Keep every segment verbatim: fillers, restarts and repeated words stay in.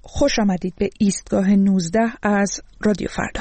خوش آمدید به ایستگاه نوزده از رادیو فردا.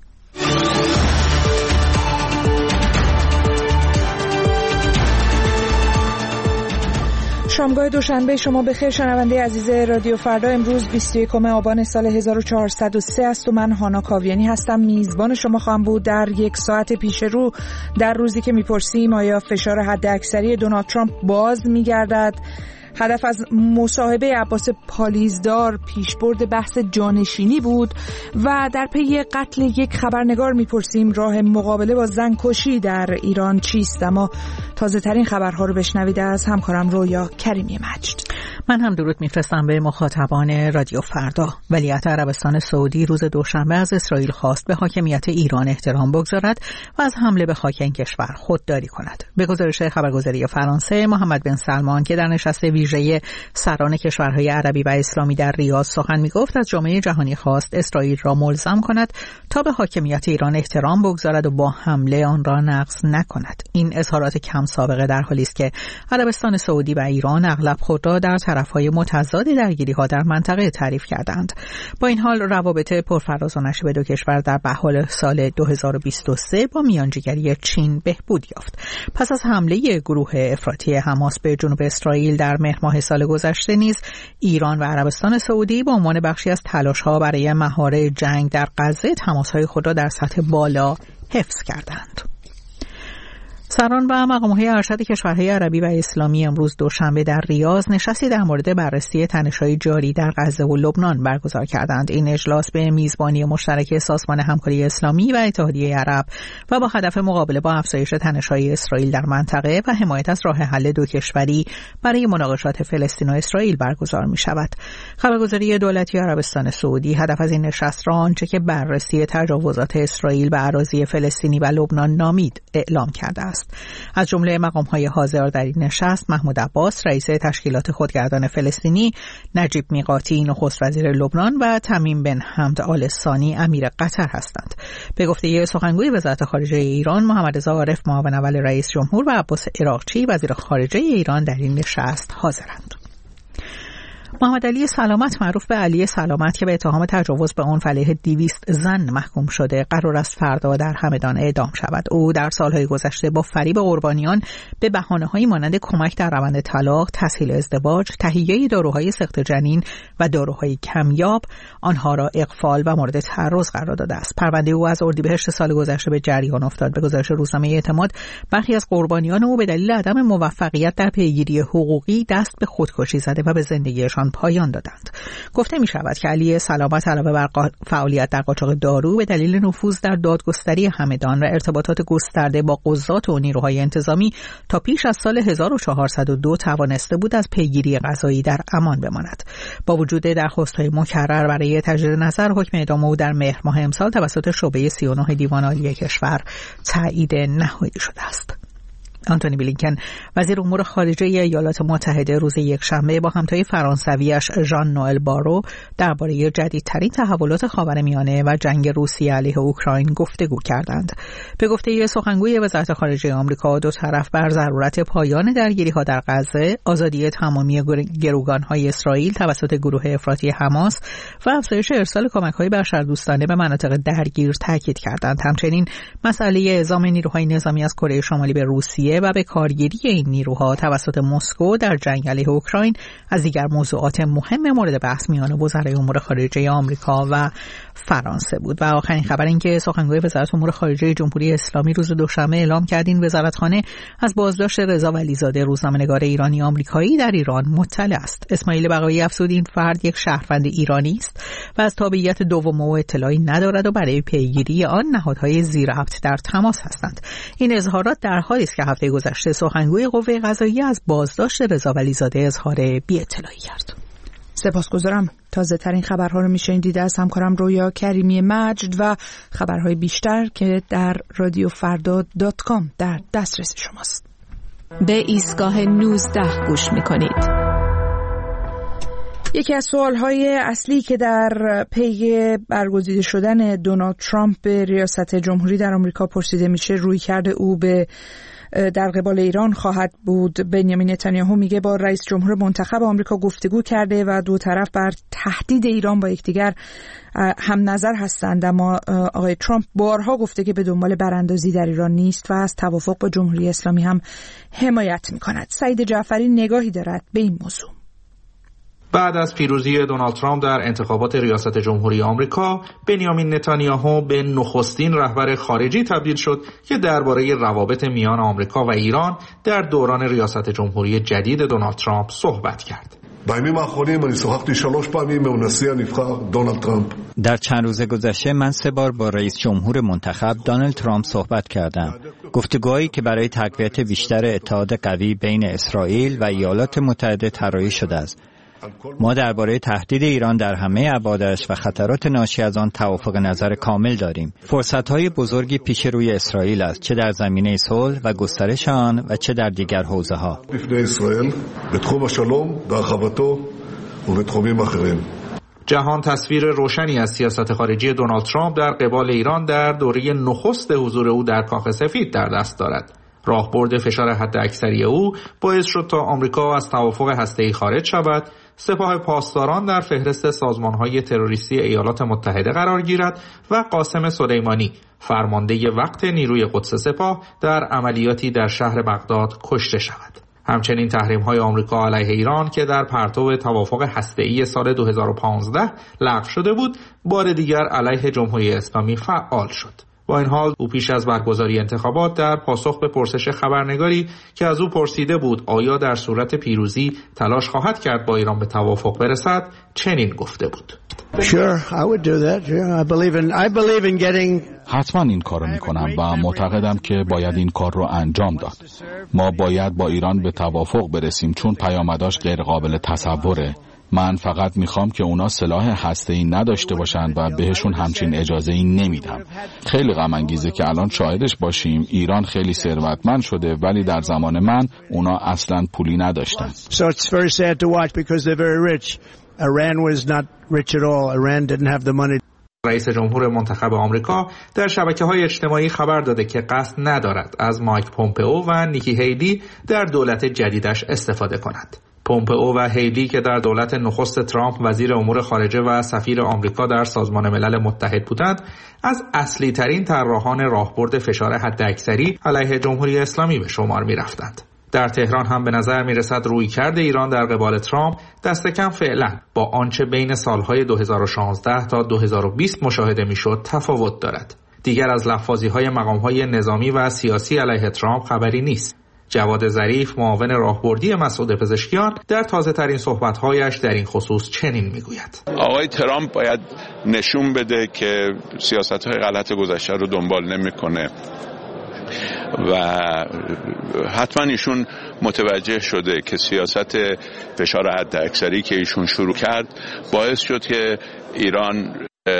شامگاه دوشنبه شما بخیر شنونده عزیز رادیو فردا. امروز بیست و یکم آبان سال هزار و چهارصد و سه است و من هانا کاویانی هستم. میزبان شما خواهم بود در یک ساعت پیش رو، در روزی که میپرسیم آیا فشار حداکثری دونالد ترامپ باز میگردد. هدف از مصاحبه عباس پالیزدار پیشبرد بحث جانشینی بود و در پی قتل یک خبرنگار میپرسیم راه مقابله با زنکشی در ایران چیست. اما تازه ترین خبرها رو بشنوید از همکارم رویا کریمی مجد. من هم درود میفرستم به مخاطبان رادیو فردا. ولیعهد عربستان سعودی روز دوشنبه از اسرائیل خواست به حاکمیت ایران احترام بگذارد و از حمله به خاک این کشور خودداری کند. به گزارش خبرگزاری فرانسه، محمد بن سلمان که در نشست ویژه سران کشورهای عربی و اسلامی در ریاض سخن میگفت، از جامعه جهانی خواست اسرائیل را ملزم کند تا به حاکمیت ایران احترام بگذارد و با حمله آن را نقض نکند. این اظهارات کم سابقه در حالی است که عربستان سعودی و ایران اغلب خود را در طرفهای متضاد درگیری‌ها در منطقه تعریف کردند. با این حال روابط پرفراز و نشیب دو کشور در بهار سال دو هزار و بیست و سه با میانجیگری چین بهبود یافت. پس از حمله گروه افراطی حماس به جنوب اسرائیل در مهر ماه سال گذشته نیز ایران و عربستان سعودی به عنوان بخشی از تلاش‌ها برای مهار جنگ در غزه تماس‌های خود را در سطح بالا حفظ کردند. سران و مقام‌های ارشد کشورهای عربی و اسلامی امروز دوشنبه در ریاض نشستی در مورد بررسی تنش‌های جاری در غزه و لبنان برگزار کردند. این اجلاس به میزبانی مشترک سازمان همکاری اسلامی و اتحادیه عرب و با هدف مقابله با افزایش تنش‌های اسرائیل در منطقه و حمایت از راه حل دو کشوری برای مناقشات فلسطین و اسرائیل برگزار می‌شود. خبرگزاری دولتی عربستان سعودی هدف از این نشست را آنچه که بررسی تجاوزات اسرائیل به اراضی فلسطینی و لبنان نامید اعلام کرده است. از جمله مقام‌های حاضر در این نشست محمود عباس رئیس تشکیلات خودگردان فلسطینی، نجیب میقاتی نخست وزیر لبنان و تمیم بن حمد آل ثانی امیر قطر هستند. به گفته سخنگوی وزارت خارجه ایران محمد رضا عارف معاون اول رئیس جمهور و عباس عراقچی وزیر خارجه ایران در این نشست حاضرند. محمد علی سلامت معروف به علی سلامت که به اتهام تجاوز به عنف علیه دویست زن محکوم شده قرار است فردا در همدان اعدام شود. او در سالهای گذشته با فریب قربانیان به بهانه‌هایی مانند کمک در روند طلاق، تسهیل ازدواج، تهیه داروهای سقط جنین و داروهای کمیاب آنها را اغفال و مورد تعرض قرار داده است. پرونده او از اردیبهشت سال گذشته به جریان افتاد. به گزارش روزنامه اعتماد برخی از قربانیان او به دلیل عدم موفقیت در پیگیری حقوقی دست به خودکشی زده و به زندگیشان پایان دادند. گفته می شود که علی سلامت علاوه بر فعالیت در قاچاق دارو به دلیل نفوذ در دادگستری همدان و ارتباطات گسترده با قضات و نیروهای انتظامی تا پیش از سال هزار و چهارصد و دو توانسته بود از پیگیری قضایی در امان بماند. با وجود درخواست‌های مکرر برای تجدید نظر، حکم اعدام او در مهر ماه امسال توسط شعبه سی و نه دیوان عالی کشور تایید نهایی شده است. آنتونی بلینکن وزیر امور خارجه ایالات متحده روز یکشنبه با همتای فرانسویش ژان نوئل بارو درباره جدیدترین تحولات خاورمیانه و جنگ روسیه علیه اوکراین گفتگو کردند. به گفته سخنگوی وزارت خارجه آمریکا، دو طرف بر ضرورت پایان درگیری‌ها در غزه، آزادی تمامی گروگان‌های اسرائیل توسط گروه افراطی حماس و افزایش ارسال کمک‌های بشردوستانه به مناطق درگیر تاکید کردند. همچنین مسئله اعزام نیروهای نظامی از کره شمالی به روسیه و به کارگیری این نیروها توسط مسکو در جنگ علیه اوکراین از دیگر موضوعات مهم مورد بحث میان وزرای امور خارجه آمریکا و فرانسه بود. و آخرین خبر این که سخنگوی وزارت امور خارجه جمهوری اسلامی روز دوشنبه اعلام کرد این وزارتخانه از بازداشت رضا ولیزاده روزنامه‌نگار ایرانی آمریکایی در ایران مطلع است. اسماعیل بقایی افزود این فرد یک شهروند ایرانی است و از تابعیت دوم او اطلاعی ندارد و برای پیگیری آن نهادهای ذی‌ربط در تماس هستند. این اظهارات در حالی است که هفته گذشته سخنگوی قوه قضاییه از بازداشت رضا ولیزاده اظهار بی‌اطلاعی کرد. سپاسگزارم. تازه ترین خبرها رو میشین دیده از همکارم رویا کریمی مجد و خبرهای بیشتر که در رادیو فردا دات کام در دسترس شماست. به ایستگاه نوزده گوش میکنید. یکی از سوالهای اصلی که در پی برگزیده شدن دونالد ترامپ به ریاست جمهوری در آمریکا پرسیده میشه رویکرد او به در قبال ایران خواهد بود. بنیامین نتانیاهو میگه با رئیس جمهور منتخب آمریکا گفتگو کرده و دو طرف بر تهدید ایران با یکدیگر هم نظر هستند، اما آقای ترامپ بارها گفته که به دنبال براندازی در ایران نیست و از توافق با جمهوری اسلامی هم حمایت میکند. سعید جعفری نگاهی دارد به این موضوع. بعد از پیروزی دونالد ترامپ در انتخابات ریاست جمهوری آمریکا، بنیامین نتانیاهو به نخستین رهبر خارجی تبدیل شد که درباره روابط میان آمریکا و ایران در دوران ریاست جمهوری جدید دونالد ترامپ صحبت کرد. در چند روز گذشته من سه بار با رئیس جمهور منتخب دونالد ترامپ صحبت کردم. گفتگوهایی که برای تقویت بیشتر اتحاد قوی بین اسرائیل و ایالات متحده طراحی شده است. ما درباره تهدید ایران در همه ابعادش و خطرات ناشی از آن توافق نظر کامل داریم. فرصت‌های بزرگی پیش روی اسرائیل است، چه در زمینه صلح و گسترش آن و چه در دیگر حوزه‌ها. جهان تصویر روشنی از سیاست خارجی دونالد ترامپ در قبال ایران در دوره نخست حضور او در کاخ سفید در دست دارد. راهبرد فشار حداکثری او باعث شد تا آمریکا از توافق هسته‌ای خارج شود، سپاه پاسداران در فهرست سازمان‌های تروریستی ایالات متحده قرار گیرد و قاسم سلیمانی، فرمانده وقت نیروی قدس سپاه، در عملیاتی در شهر بغداد کشته شود. همچنین تحریم‌های آمریکا علیه ایران که در پرتو توافق هسته‌ای سال دو هزار و پانزده لغو شده بود، بار دیگر علیه جمهوری اسلامی فعال شد. با این حال او پیش از برگزاری انتخابات در پاسخ به پرسش خبرنگاری که از او پرسیده بود آیا در صورت پیروزی تلاش خواهد کرد با ایران به توافق برسد، چنین گفته بود: Sure, I would do that. Yeah, I believe in I believe in getting حتما این کارو میکنم و معتقدم که باید این کار رو انجام داد. ما باید با ایران به توافق برسیم چون پیامداش غیر قابل تصوره. من فقط میخوام که اونا سلاح هسته‌ای نداشته باشند و بهشون همچین اجازه‌ای نمیدم. خیلی غم انگیزه که الان شاهدش باشیم ایران خیلی ثروتمند شده ولی در زمان من اونا اصلاً پولی نداشتن. So it's very sad to watch because they're very rich. Iran was not rich at all. Iran didn't have the money. رئیس جمهور منتخب آمریکا در شبکه‌های اجتماعی خبر داده که قصد ندارد از مایک پومپئو و نیکی هیلی در دولت جدیدش استفاده کند. پومپئو و هیلی که در دولت نخست ترامپ وزیر امور خارجه و سفیر آمریکا در سازمان ملل متحد بودند، از اصلی ترین طراحان راهبرد فشار حداکثری علیه جمهوری اسلامی به شمار می رفتند. در تهران هم به نظر می رسد رویکرد ایران در قبال ترامپ دست کم فعلا با آنچه بین سالهای دو هزار و شانزده تا دو هزار و بیست مشاهده می شد تفاوت دارد. دیگر از لفاظی های مقام های نظامی و سیاسی علیه ترامپ خبری نیست. جواد ظریف، معاون راهبردی مسعود پزشکیان، در تازه ترین صحبت‌هایش در این خصوص چنین میگوید: آقای ترامپ باید نشون بده که سیاست‌های غلط گذشته رو دنبال نمی‌کنه و حتما ایشون متوجه شده که سیاست فشار حداکثری که ایشون شروع کرد باعث شد که ایران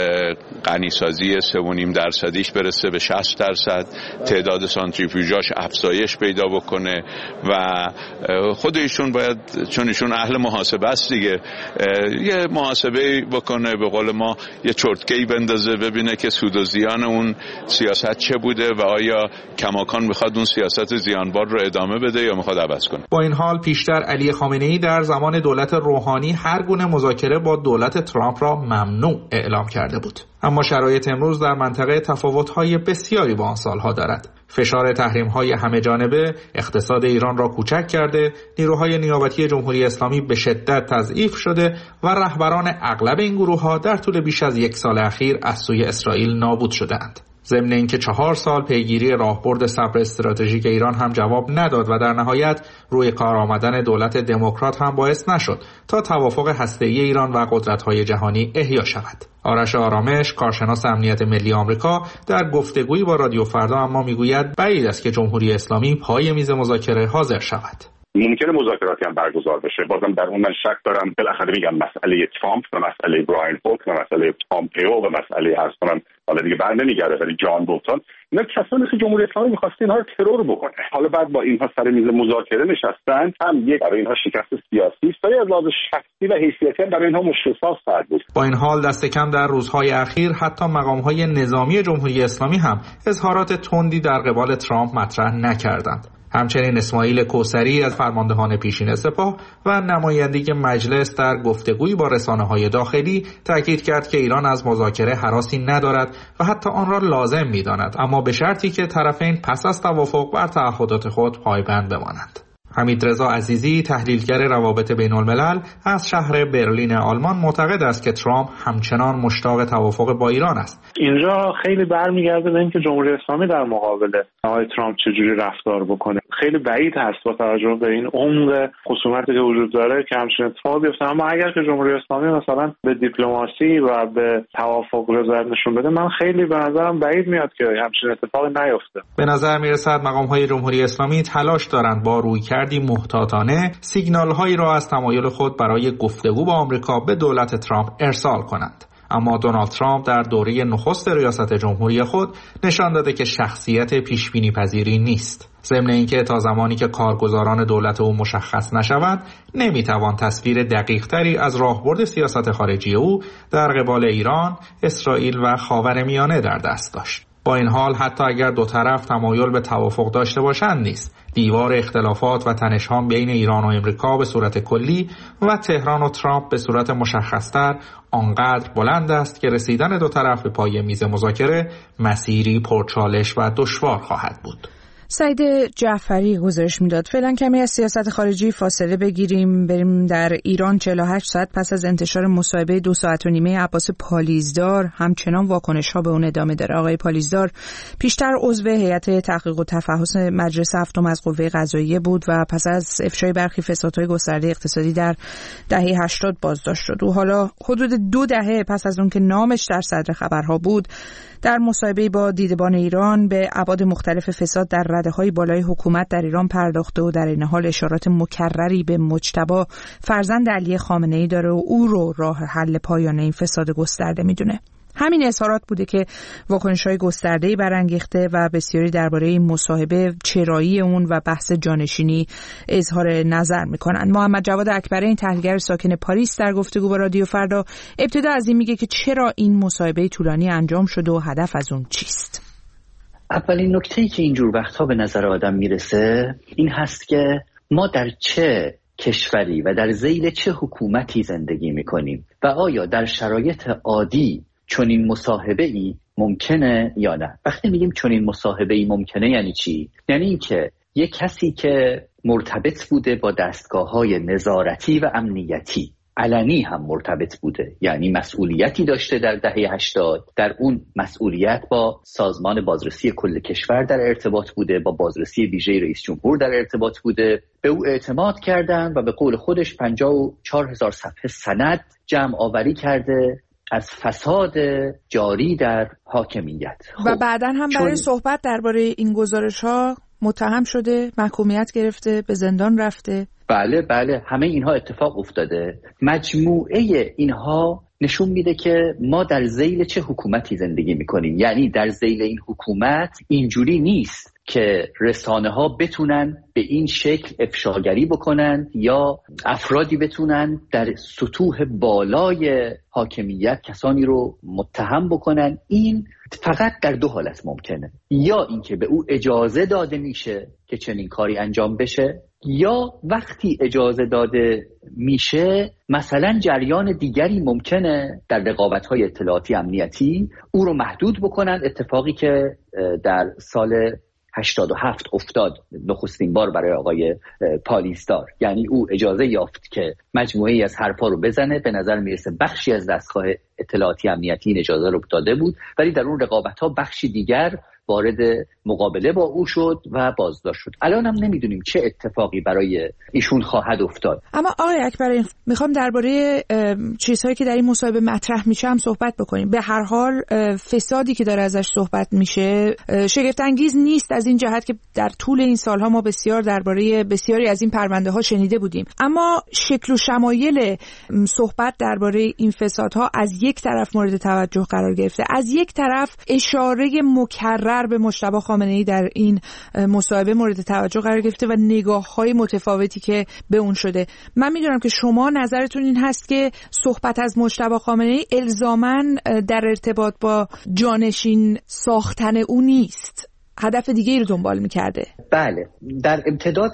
غنیسازی سه و نیم درصدیش برسه به شصت درصد، تعداد سانتریفیوژاش افزایش پیدا بکنه و خود ایشون باید، چون ایشون اهل محاسبه است دیگه، یه محاسبه بکنه، به قول ما یه چرتکه‌ای بندازه ببینه که سود و زیان اون سیاست چه بوده و آیا کماکان میخواد اون سیاست زیانبار رو ادامه بده یا میخواد عوض کنه. با این حال پیشتر علی خامنه‌ای در زمان دولت روحانی هر گونه مذاکره با دولت ترامپ را ممنوع اعلام کرده بود. اما شرایط امروز در منطقه تفاوت‌های بسیاری با آن سالها دارد. فشار تحریم‌های همه جانبه اقتصاد ایران را کوچک کرده، نیروهای نیابتی جمهوری اسلامی به شدت تضعیف شده و رهبران اغلب این گروه‌ها در طول بیش از یک سال اخیر از سوی اسرائیل نابود شدند. ضمن اینکه چهار سال پیگیری راهبرد صبر استراتژیک ایران هم جواب نداد و در نهایت روی کار آمدن دولت دموکرات هم باعث نشد تا توافق هسته‌ای ایران و قدرت‌های جهانی احیا شود. آرش آرامش، کارشناس امنیت ملی آمریکا، در گفتگویی با رادیو فردا اما میگوید بعید است که جمهوری اسلامی پای میز مذاکره حاضر شود. ممکنه مذاکراتی هم برگزار بشه. بازم در اون من شک دارم. بالاخره میگم مسئله ترامپ و مسئله براین فوک و مسئله پامپئو و مسئله هست کنم حالا دیگه بر نمیگرده، ولی جان بولتون، اینا کسانی که جمهوری اسلامی می‌خواسته اینها رو ترور بکنه. حالا بعد با اینها سر میز مذاکره نشستن، هم یک برای اینها شکست سیاسی است، ولی از لحاظ شخصی و حیثیتی برای اینها مشکل ساز خواهد بود. با این حال دست کم در روزهای اخیر حتی مقام‌های نظامی جمهوری اسلامی هم اظهارات تندی در قبال ترامپ مطرح نکردند. همچنین اسماعیل کوثری از فرماندهان پیشین سپاه و نماینده مجلس در گفتگویی با رسانه‌های داخلی تاکید کرد که ایران از مذاکره هراسی ندارد و حتی آن را لازم می‌داند، اما به شرطی که طرفین پس از توافق بر تعهدات خود پایبند بمانند. حمیدرضا عزیزی تحلیلگر روابط بین الملل از شهر برلین آلمان معتقد است که ترامپ همچنان مشتاق توافق با ایران است. اینجا خیلی برمیگرده به اینکه جمهوری اسلامی در مقابل آقای ترامپ چجوری رفتار بکنه. خیلی بعید هست با توجه به این عمق خصومتی که وجود داره که همچین اتفاقی بیفته، اما اگر که جمهوری اسلامی مثلا به دیپلماسی و به توافق رضایت نشون بده، من خیلی به نظرم بعید میاد که همچین اتفاقی نیفته. به نظر میرسد مقام‌های جمهوری اسلامی تلاش دارند با رویکردی محتاطانه سیگنال‌هایی را از تمایل خود برای گفتگو با آمریکا به دولت ترامپ ارسال کنند. اما دونالد ترامپ در دوره نخست ریاست جمهوری خود نشان داده که شخصیت پیشبینی پذیری نیست. ضمن اینکه تا زمانی که کارگزاران دولت او مشخص نشوند، نمیتوان تصویر دقیق‌تری از راهبرد سیاست خارجی او در قبال ایران، اسرائیل و خاورمیانه در دست داشت. با این حال حتی اگر دو طرف تمایل به توافق داشته باشند نیز دیوار اختلافات و تنش‌ها بین ایران و امریکا به صورت کلی و تهران و ترامپ به صورت مشخص‌تر آنقدر بلند است که رسیدن دو طرف به پای میز مذاکره مسیری پرچالش و دشوار خواهد بود. سعید جعفری گزارش میداد. فعلا کمی از سیاست خارجی فاصله بگیریم، بریم در ایران. چهل و هشت ساعت پس از انتشار مصاحبه دو ساعت و نیمه عباس پالیزدار همچنان واکنش ها به اون ادامه داره. آقای پالیزدار پیشتر عضو هیئت تحقیق و تفحص مجلس هفتم از قوه قضاییه بود و پس از افشای برخی فسادهای گسترده اقتصادی در دهه هشتاد بازداشت شد. و حالا حدود دو دهه پس از اون که نامش در صدر خبرها بود، در مصاحبه با دیدبان ایران به ابعاد مختلف فساد در رده‌های بالای حکومت در ایران پرداخته و در این حال اشارات مکرری به مجتبی فرزند علی خامنه‌ای داره و او رو راه حل پایان این فساد گسترده میدونه. همین اظهارات بوده که واکنش‌های گسترده‌ای برانگیخته و بسیاری درباره این مصاحبه، چرایی اون و بحث جانشینی اظهار نظر می‌کنند. محمد جواد اکبری، تحلیلگر ساکن پاریس، در گفتگو با رادیو فردا ابتدا از این میگه که چرا این مصاحبه طولانی انجام شده و هدف از اون چیست. اولین نکته‌ای که اینجور وقتها به نظر آدم میرسه این هست که ما در چه کشوری و در ذیل چه حکومتی زندگی می‌کنیم و آیا در شرایط عادی چنین مصاحبه ای ممکنه یا نه. وقتی میگیم چنین مصاحبه ای ممکنه یعنی چی؟ یعنی اینکه یک کسی که مرتبط بوده با دستگاه‌های نظارتی و امنیتی، علنی هم مرتبط بوده، یعنی مسئولیتی داشته در دهه هشتاد، در اون مسئولیت با سازمان بازرسی کل کشور در ارتباط بوده، با بازرسی ویژه رئیس جمهور در ارتباط بوده، به او اعتماد کردن و به قول خودش پنجاه و چهار هزار صفحه سند جمع آوری کرده از فساد جاری در حاکمیت. و بعداً هم برای صحبت درباره این گزارش‌ها متهم شده، محکومیت گرفته، به زندان رفته. بله بله، همه اینها اتفاق افتاده. مجموعه اینها نشون میده که ما در ذیل چه حکومتی زندگی میکنیم. یعنی در ذیل این حکومت اینجوری نیست که رسانه ها بتونن به این شکل افشاگری بکنن یا افرادی بتونن در سطوح بالای حاکمیت کسانی رو متهم بکنن. این فقط در دو حالت ممکنه: یا اینکه به او اجازه داده میشه که چنین کاری انجام بشه، یا وقتی اجازه داده میشه مثلا جریان دیگری ممکنه در رقابت‌های اطلاعاتی امنیتی او رو محدود بکنن. اتفاقی که در سال هشتاد و هفت افتاد نخستین بار برای آقای پالیزدار، یعنی او اجازه یافت که مجموعه‌ای از حرفا رو بزنه. به نظر میرسه بخشی از دستگاه اطلاعاتی امنیتی این اجازه رو داده بود، ولی در اون رقابت‌ها بخشی دیگر وارد مقابله با او شد و بازداشت شد. الان هم نمیدونیم چه اتفاقی برای ایشون خواهد افتاد. اما آقای اکبری، میخوام درباره چیزهایی که در این مصاحبه مطرح میشه هم صحبت بکنیم. به هر حال فسادی که داره ازش صحبت میشه شگفت انگیز نیست، از این جهت که در طول این سالها ما بسیار درباره بسیاری از این پرونده ها شنیده بودیم. اما شکل و شمایل صحبت درباره این فسادها از یک طرف مورد توجه قرار گرفته، از یک طرف اشاره مکرر به مجتبی خامنه‌ای در این مصاحبه مورد توجه قرار گرفته و نگاه‌های متفاوتی که به اون شده. من میدونم که شما نظرتون این هست که صحبت از مجتبی خامنه‌ای الزاماً در ارتباط با جانشین ساختن او نیست، هدف دیگه ای رو دنبال میکرده؟ بله، در امتداد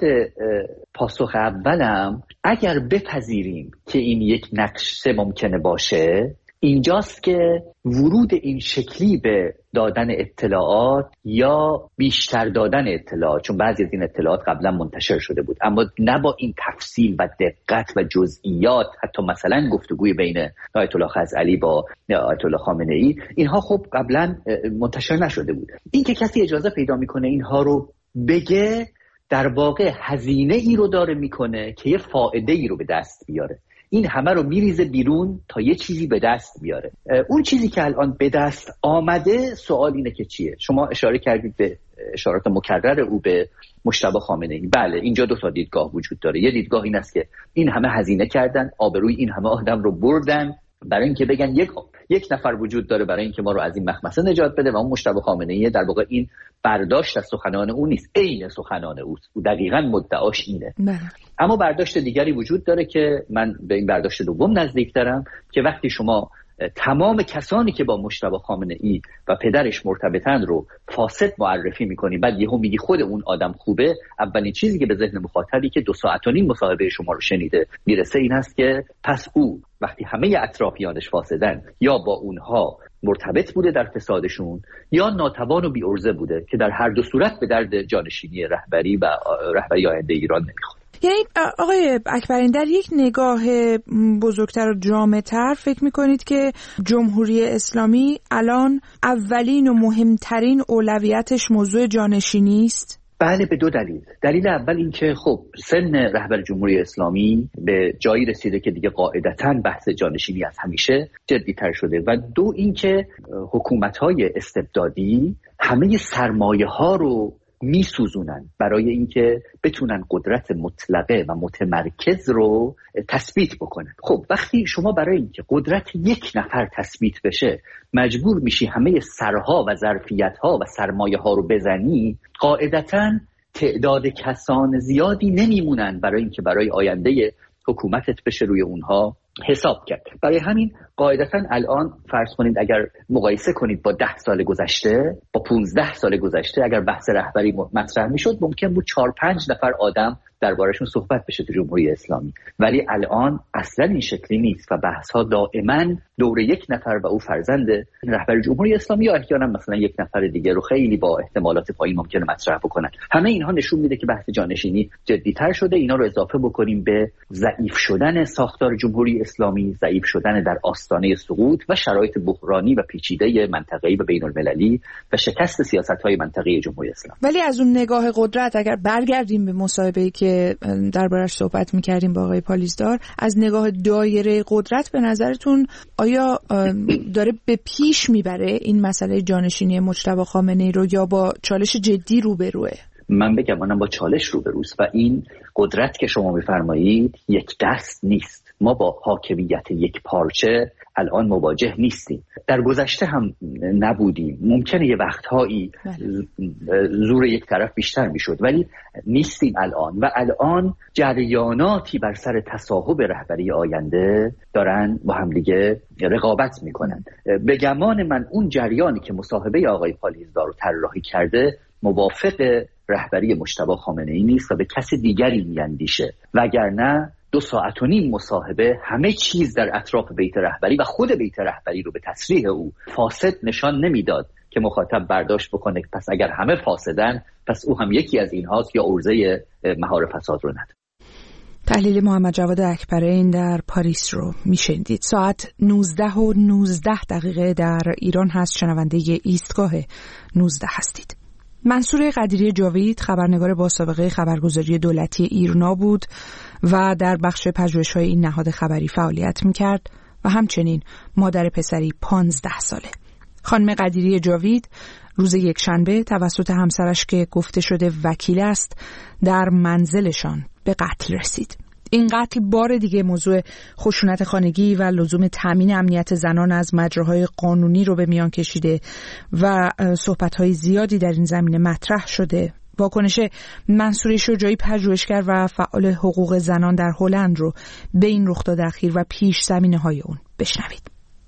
پاسخ اولم اگر بپذیریم که این یک نقشه ممکنه باشه، اینجاست که ورود این شکلی به دادن اطلاعات یا بیشتر دادن اطلاعات، چون بعضی از این اطلاعات قبلا منتشر شده بود اما نه با این تفصیل و دقت و جزئیات، حتی مثلا گفتگوی بین آیت الله خزعلی با آیت الله خامنه ای، اینها خب قبلا منتشر نشده بود. این که کسی اجازه پیدا میکنه اینها رو بگه، در واقع هزینه ای رو داره میکنه که یه فائده ای رو به دست بیاره. این همه رو میریزه بیرون تا یه چیزی به دست بیاره. اون چیزی که الان به دست آمده، سوال اینه که چیه؟ شما اشاره کردید به اشارات مکرر او به مجتبی خامنه ای. بله، اینجا دو تا دیدگاه وجود داره. یه دیدگاه این است که این همه هزینه کردن، آبروی این همه آدم رو بردن برای اینکه بگن یک یک نفر وجود داره برای اینکه ما رو از این مخمسه نجات بده و اون مجتبی خامنه ای. در واقع این برداشت از سخنان او نیست، عین سخنان اوست. او دقیقاً مدعاش اینه. بله. اما برداشت دیگری وجود داره که من به این برداشت دوم نزدیک دارم، که وقتی شما تمام کسانی که با مجتبی خامنه ای و پدرش مرتبطن رو فاسد معرفی میکنی، بعد یهو میگی خود اون آدم خوبه، اولین چیزی که به ذهن مخاطبی که دو ساعت و نیم مصاحبه شما رو شنیده میرسه این هست که پس او وقتی همه اطرافیانش فاسدن، یا با اونها مرتبط بوده در فسادشون، یا ناتوان و بی‌عرضه بوده که در هر دو صورت به درد جانشینی رهبری و رهبری آینده ایران نمیخوره. یعنی آقای اکبرین، در یک نگاه بزرگتر و جامع‌تر فکر میکنید که جمهوری اسلامی الان اولین و مهمترین اولویتش موضوع جانشینی است؟ بله، به دو دلیل. دلیل اول این که خب سن رهبر جمهوری اسلامی به جایی رسیده که دیگه قاعدتاً بحث جانشینی از همیشه جدی‌تر شده، و دو این که حکومت‌های استبدادی همه سرمایه‌ها رو میسوزونن برای اینکه بتونن قدرت مطلقه و متمرکز رو تثبیت بکنن. خب وقتی شما برای اینکه قدرت یک نفر تثبیت بشه مجبور میشی همه سرها و ظرفیت‌ها و سرمایه‌ها رو بزنی، قاعدتاً تعداد کسان زیادی نمیمونن برای اینکه برای آینده حکومتت بشه روی اونها حساب کرد. برای همین قاعدتاً الان فرض کنید اگر مقایسه کنید با ده سال گذشته، با پونزده سال گذشته، اگر بحث رهبری مطرح میشد ممکن بود چهار پنج نفر آدم دربارشون صحبت بشه تو جمهوری اسلامی، ولی الان اصلا این شکلی نیست و بحث ها دائما دور یک نفر و او فرزند رهبر جمهوری اسلامی یا احیانا مثلا یک نفر دیگه رو خیلی با احتمالات پایین ممکنه مطرح بکنن. همه اینها نشون میده که بحث جانشینی جدی‌تر شده. اینا رو اضافه بکنیم به ضعیف شدن ساختار جمهوری اسلامی، ضعیف شدن در آستانه سقوط و شرایط بحرانی و پیچیده منطقه‌ای و بین‌المللی و شکست سیاست‌های منطقه‌ای جمهوری اسلامی. ولی از اون نگاه قدرت اگر برگردیم به مصاحبه‌ای که دربارش صحبت می‌کردیم با آقای پالیزدار، از نگاه دایره قدرت به نظرتون آیا داره به پیش میبره این مسئله جانشینی مجتبی خامنه‌ای رو یا با چالش جدی روبروه؟ من بگم منم با چالش روبروست و این قدرت که شما می‌فرمایید یک دست نیست. ما با حاکمیت یک پارچه الان مواجه نیستیم. در گذشته هم نبودیم. ممکنه یه وقتهایی زور یک طرف بیشتر میشد ولی نیستیم الان، و الان جریاناتی بر سر تصاحب رهبری آینده دارن با هم دیگه رقابت میکنن. به گمان من اون جریانی که مصاحبه آقای پالیزدار رو طراحی کرده موافق رهبری مجتبی خامنه‌ای نیست و به کسی دیگری میاندیشه، وگرنه دو ساعت و نیم مصاحبه همه چیز در اطراف بیت رهبری و خود بیت رهبری رو به تصریح او فاسد نشان نمیداد که مخاطب برداشت بکنه پس اگر همه فاسدن پس او هم یکی از اینهاست یا عرضه مهار فساد رو نداره. تحلیل محمد جواد اکبرین در پاریس رو میشنیدید. ساعت نوزده و نوزده دقیقه در ایران هست. شنونده ایستگاه نوزده هستید. منصور قدیری جاوید خبرنگار با سابقه خبرگزاری دولتی ایرنا بود و در بخش پژوهش‌های این نهاد خبری فعالیت می‌کرد و همچنین مادر پسری پانزده ساله. خانم قدیری جاوید روز یکشنبه توسط همسرش که گفته شده وکیل است در منزلشان به قتل رسید. این قتل بار دیگه موضوع خشونت خانگی و لزوم تامین امنیت زنان از مجراهای قانونی رو به میان کشیده و صحبت‌های زیادی در این زمینه مطرح شده. واکنش منصور شجاعی پژوهشگر و فعال حقوق زنان در هلند رو به این رخداد اخیر و پیش زمینه‌های اون بشنوید.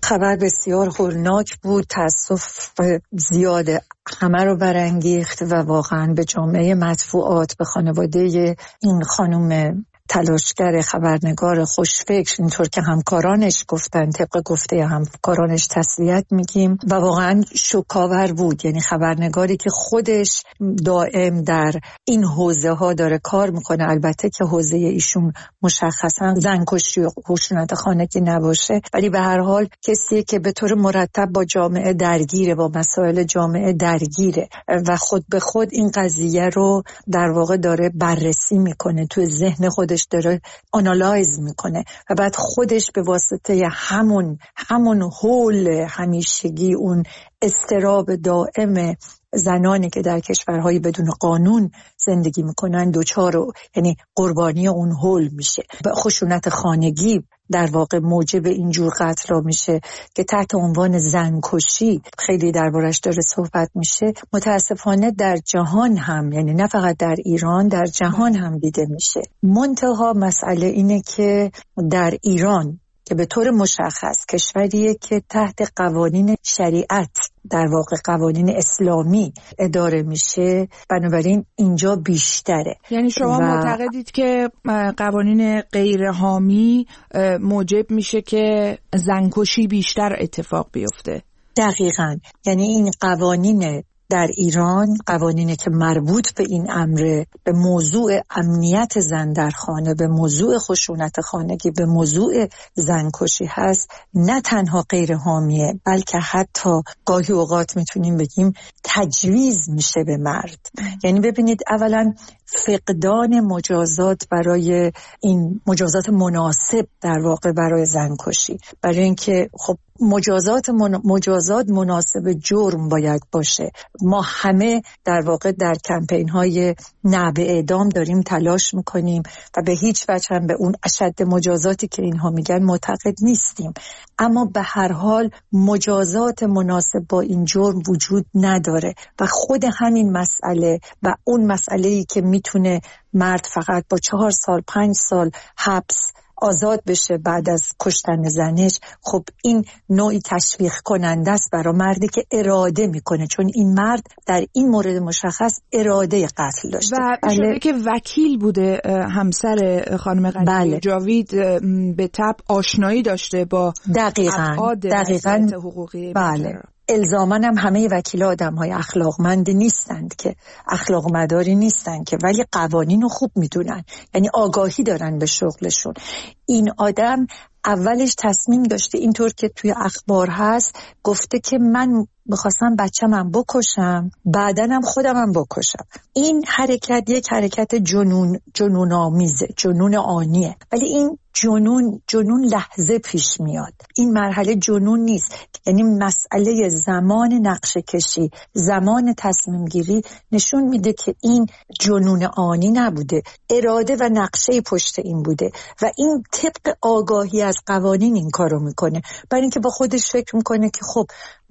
خبر بسیار هولناک بود، تأسف زیاد همه رو برانگیخت و واقعا به جامعه مطبوعات، به خانواده این خانم تلاشگر خبرنگار خوشفکر، اینطور که همکارانش گفتن، طبق گفته همکارانش تسلیت میگیم و واقعا شوکاور بود. یعنی خبرنگاری که خودش دائم در این حوزه ها داره کار میکنه، البته که حوزه ایشون مشخصا زنکشی و خشونت خانگی نباشه، ولی به هر حال کسیه که به طور مرتب با جامعه درگیره، با مسائل جامعه درگیره و خود به خود این قضیه رو در واقع داره بررسی میکنه، تو ذهن خودش داره آنالایز میکنه و بعد خودش به واسطه همون همون هول همیشگی، اون اضطراب دائم زنانی که در کشورهای بدون قانون زندگی میکنن دوچار و یعنی قربانی اون هول میشه. خشونت خانگی در واقع موجب اینجور قتل را میشه که تحت عنوان زنکشی خیلی دربارش داره صحبت میشه. متاسفانه در جهان هم، یعنی نه فقط در ایران، در جهان هم دیده میشه. منتها مسئله اینه که در ایران که به طور مشخص کشوریه که تحت قوانین شریعت، در واقع قوانین اسلامی اداره میشه، بنابراین اینجا بیشتره. یعنی شما و... معتقدید که قوانین غیر حامی موجب میشه که زنکشی بیشتر اتفاق بیفته؟ دقیقاً. یعنی این قوانین در ایران، قوانینی که مربوط به این امره، به موضوع امنیت زن در خانه، به موضوع خشونت خانگی، به موضوع زنکشی هست، نه تنها غیر حامیه بلکه حتی گاهی اوقات میتونیم بگیم تجویز میشه به مرد. یعنی ببینید، اولا فقدان مجازات برای این مجازات مناسب در واقع برای زنکشی، برای اینکه خب مجازات من... مجازات مناسب جرم باید باشه. ما همه در واقع در کمپین های نه به اعدام داریم تلاش میکنیم و به هیچ وجه هم به اون اشد مجازاتی که اینها میگن معتقد نیستیم، اما به هر حال مجازات مناسب با این جرم وجود نداره و خود همین مسئله و اون مسئله‌ای که میتونه مرد فقط با چهار سال پنج سال حبس آزاد بشه بعد از کشتن زنش، خب این نوعی تشویق کننده است برای مردی که اراده میکنه، چون این مرد در این مورد مشخص اراده قتل داشته و بله. شده که وکیل بوده همسر خانم قدیری بله. جاوید به تبع آشنایی داشته با دقیقاً دقیقاً حقوقی بله. الزاماً هم همه وکیلا آدم‌های اخلاقمند نیستند، که اخلاق مداری نیستند که، ولی قوانین رو خوب میدونن، یعنی آگاهی دارن به شغلشون. این آدم اولش تصمیم داشته، اینطور که توی اخبار هست، گفته که من می‌خواستم بچه‌مم بکشم، بعدنم خودمم بکشم. این حرکت یک حرکت جنون جنون‌آمیزه، جنون آنیه، ولی این جنون جنون لحظه پیش میاد. این مرحله جنون نیست، یعنی مسئله زمان نقشه کشی، زمان تصمیم گیری نشون میده که این جنون آنی نبوده، اراده و نقشه پشت این بوده و این طبق آگاهی از قوانین این کارو میکنه، برای اینکه با خودش فکر میکنه که خب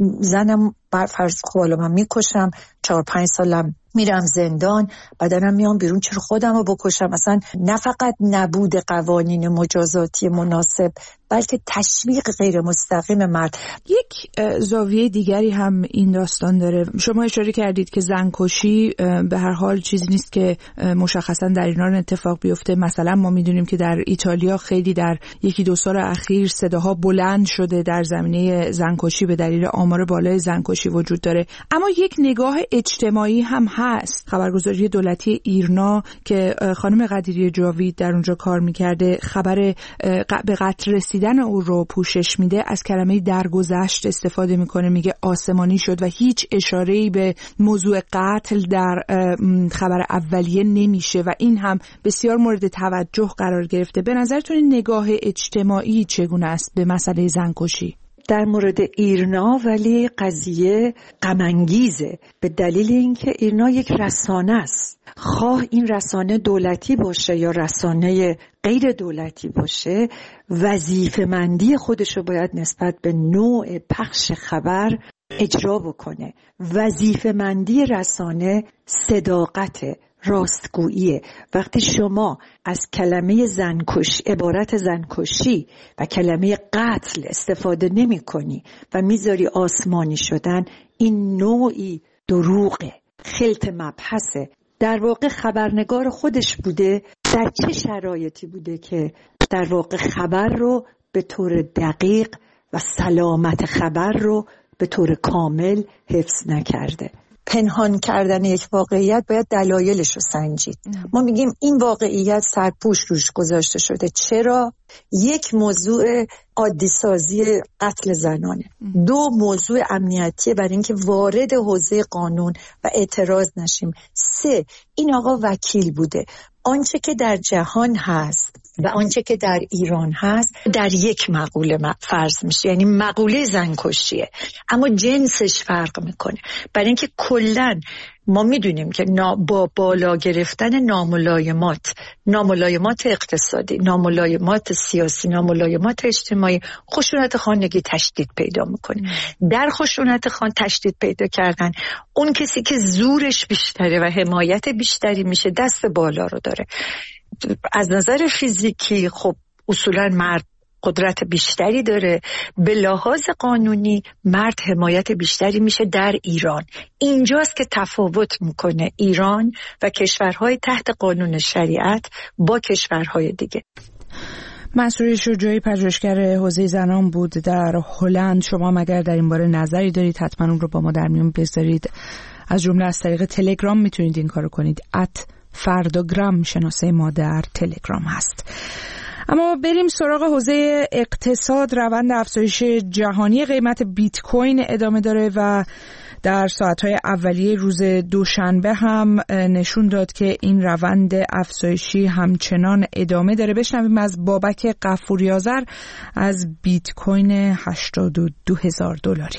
زنم بر فرض خب حالا من میکشم، چهار پنج سالم میرم زندان، بعدنم میام بیرون، چرا خودم رو بکشم؟ اصلا نه فقط نبود قوانین مجازاتی مناسب، بلکه تشویق غیر مستقیم مرد. یک زاویه دیگری هم این داستان داره. شما اشاره کردید که زنکشی به هر حال چیزی نیست که مشخصا در ایران اتفاق بیفته. مثلا ما میدونیم که در ایتالیا خیلی در یکی دو سال اخیر صداها بلند شده در زمینه زنکشی به دلیل آمار بالای زنکشی وجود داره، اما یک نگاه اجتماعی هم هست. خبرگزاری دولتی ایرنا که خانم قدیری جاوید در اونجا کار میکرده، خبر به قتل رسیدن او رو پوشش میده، از کلمه درگذشت استفاده میکنه، میگه آسمانی شد و هیچ اشاره‌ای به موضوع قتل در خبر اولیه نمیشه و این هم بسیار مورد توجه قرار گرفته. به نظرتون نگاه اجتماعی چگونه است به مسئله زنکشی؟ در مورد ایرنا ولی قضیه غم انگیزه، به دلیل اینکه ایرنا یک رسانه است، خواه این رسانه دولتی باشه یا رسانه غیر دولتی باشه، وظیفه‌مندی خودشو باید نسبت به نوع پخش خبر اجرا بکنه. وظیفه‌مندی رسانه صداقت، راستگوییه. وقتی شما از کلمه زنکشی، عبارت زنکشی و کلمه قتل استفاده نمی کنی و میذاری آسمانی شدن، این نوعی دروغه، خلط مبحثه. در واقع خبرنگار خودش بوده در چه شرایطی بوده که در واقع خبر رو به طور دقیق و سلامت خبر رو به طور کامل حفظ نکرده. پنهان کردن یک واقعیت باید دلایلش رو سنجید. ما میگیم این واقعیت سرپوش روش گذاشته شده. چرا؟ یک موضوع عادی سازی قتل زنانه، دو موضوع امنیتیه برای اینکه وارد حوزه قانون و اعتراض نشیم، سه این آقا وکیل بوده. آنچه که در جهان هست و آنچه که در ایران هست در یک مقوله فرض میشه، یعنی مقوله زنکشیه، اما جنسش فرق میکنه. برای اینکه کلن ما میدونیم که با بالا گرفتن ناملایمات، ناملایمات اقتصادی، ناملایمات سیاسی، ناملایمات اجتماعی، خشونت خانگی تشدید پیدا میکنه. در خشونت خان تشدید پیدا کردن اون کسی که زورش بیشتره و حمایت بیشتری میشه دست بالا رو داره. از نظر فیزیکی خب اصولا مرد قدرت بیشتری داره، به لحاظ قانونی مرد حمایت بیشتری میشه در ایران. اینجاست که تفاوت میکنه ایران و کشورهای تحت قانون شریعت با کشورهای دیگه. منصوری شجاعی پژوهشگر حوزه زنان بود در هلند. شما مگر در این باره نظری دارید حتما اون رو با ما در میون بذارید. از جمله از طریق تلگرام میتونید این کارو کنید. ات فرداگرام شناسه ما در تلگرام هست. اما بریم سراغ حوزه اقتصاد. روند افزایش جهانی قیمت بیت کوین ادامه داره و در ساعتهای اولیه روز دوشنبه هم نشون داد که این روند افزایشی همچنان ادامه داره. بشنویم از بابک غفوری‌آذر از بیت کوین هشتاد و دو هزار دلاری.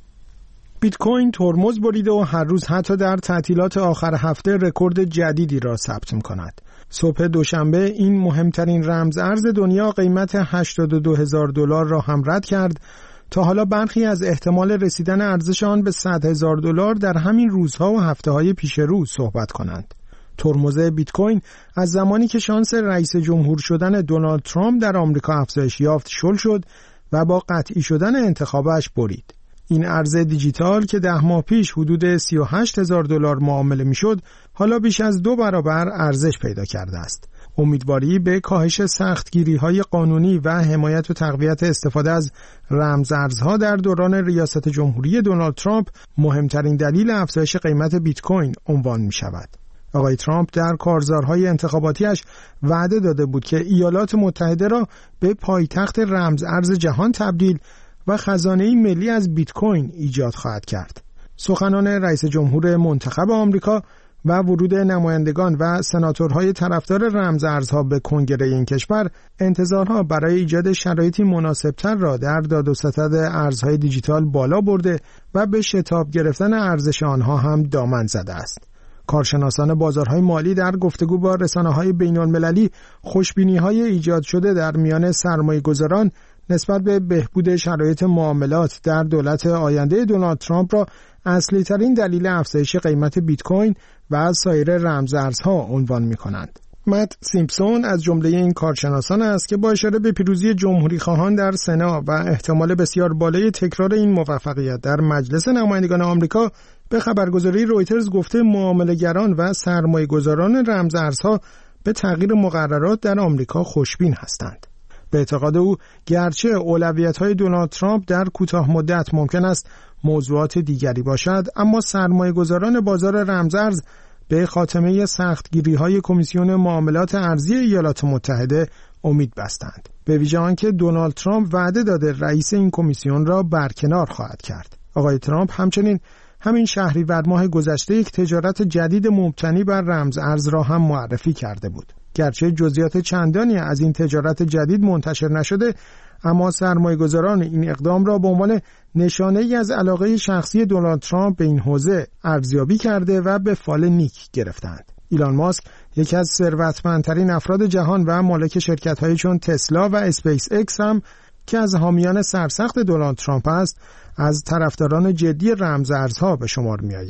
بیت کوین ترمز بریده و هر روز حتی در تعطیلات آخر هفته رکورد جدیدی را ثبت می‌کند. صبح دوشنبه این مهمترین رمز ارز دنیا قیمت هشتاد و دو هزار دلار را هم رد کرد. تا حالا برخی از احتمال رسیدن ارزش آن به صد هزار دلار در همین روزها و هفته‌های پیش رو صحبت کنند. ترمز بیت کوین از زمانی که شانس رئیس جمهور شدن دونالد ترامپ در آمریکا افزایش یافت شل شد و با قطعی شدن انتخابش برید. این ارز دیجیتال که ده ماه پیش حدود سی و هشت هزار دلار معامله میشد، حالا بیش از دو برابر ارزش پیدا کرده است. امیدواری به کاهش سختگیری‌های قانونی و حمایت و تقویت استفاده از رمزارزها در دوران ریاست جمهوری دونالد ترامپ مهمترین دلیل افزایش قیمت بیت کوین عنوان می‌شود. آقای ترامپ در کارزارهای انتخاباتیش وعده داده بود که ایالات متحده را به پایتخت رمزارز جهان تبدیل و خزانه‌ای ملی از بیت کوین ایجاد خواهد کرد. سخنان رئیس جمهور منتخب آمریکا و ورود نمایندگان و سناتورهای طرفدار رمزارزها به کنگره این کشور انتظارها برای ایجاد شرایطی مناسبتر را در داد و ستد ارزهای دیجیتال بالا برده و به شتاب گرفتن ارزش آنها هم دامن زده است. کارشناسان بازارهای مالی در گفتگو با رسانه‌های بین‌المللی خوشبینی‌های ایجاد شده در میان سرمایه‌گذاران نسبت به بهبود شرایط معاملات در دولت آینده دونالد ترامپ را اصلی ترین دلیل افزایش قیمت بیت کوین و سایر رمزارزها عنوان می‌کنند. مت سیمپسون از جمله این کارشناسان است که با اشاره به پیروزی جمهوری خواهان در سنا و احتمال بسیار بالای تکرار این موفقیت در مجلس نمایندگان آمریکا به خبرگزاری رویترز گفته معامله‌گران و سرمایه‌گذاران رمزارزها به تغییر مقررات در آمریکا خوشبین هستند. به اعتقاد او گرچه اولویت‌های دونالد ترامپ در کوتاه مدت ممکن است موضوعات دیگری باشد، اما سرمایه‌گذاران بازار رمزارز به خاتمه سختگیری‌های کمیسیون معاملات ارزی ایالات متحده امید بستند، به ویژه آنکه دونالد ترامپ وعده داده رئیس این کمیسیون را برکنار خواهد کرد. آقای ترامپ همچنین همین شهریور ماه گذشته یک تجارت جدید مبتنی بر رمزارز را هم معرفی کرده بود. گرچه جزئیات چندانی از این تجارت جدید منتشر نشده، اما سرمایه‌گذاران این اقدام را به عنوان نشانه‌ای از علاقه شخصی دونالد ترامپ به این حوزه ارزیابی کرده و به فال نیک گرفتند. ایلان ماسک یکی از ثروتمندترین افراد جهان و مالک شرکت‌هایی چون تسلا و اسپیس اکس هم که از حامیان سرسخت دونالد ترامپ است، از طرفداران جدی رمزارزها به شمار می‌آید.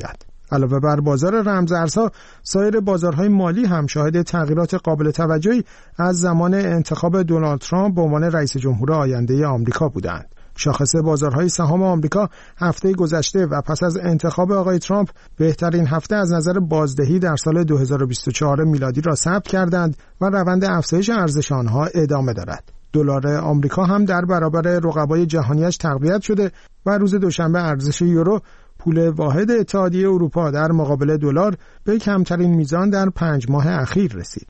علاوه بر بازار رمزارزها، سایر بازارهای مالی هم شاهد تغییرات قابل توجهی از زمان انتخاب دونالد ترامپ به عنوان رئیس جمهور آینده آمریکا بودند. شاخص بازارهای سهام آمریکا هفته گذشته و پس از انتخاب آقای ترامپ بهترین هفته از نظر بازدهی در سال دو هزار و بیست و چهار میلادی را ثبت کردند و روند افزایش ارزش آنها ادامه دارد. دلار آمریکا هم در برابر رقبای جهانیش تقویت شده و روز دوشنبه ارزش یورو، پول واحد اتحادیه اروپا، در مقابل دلار به کمترین میزان در پنج ماه اخیر رسید.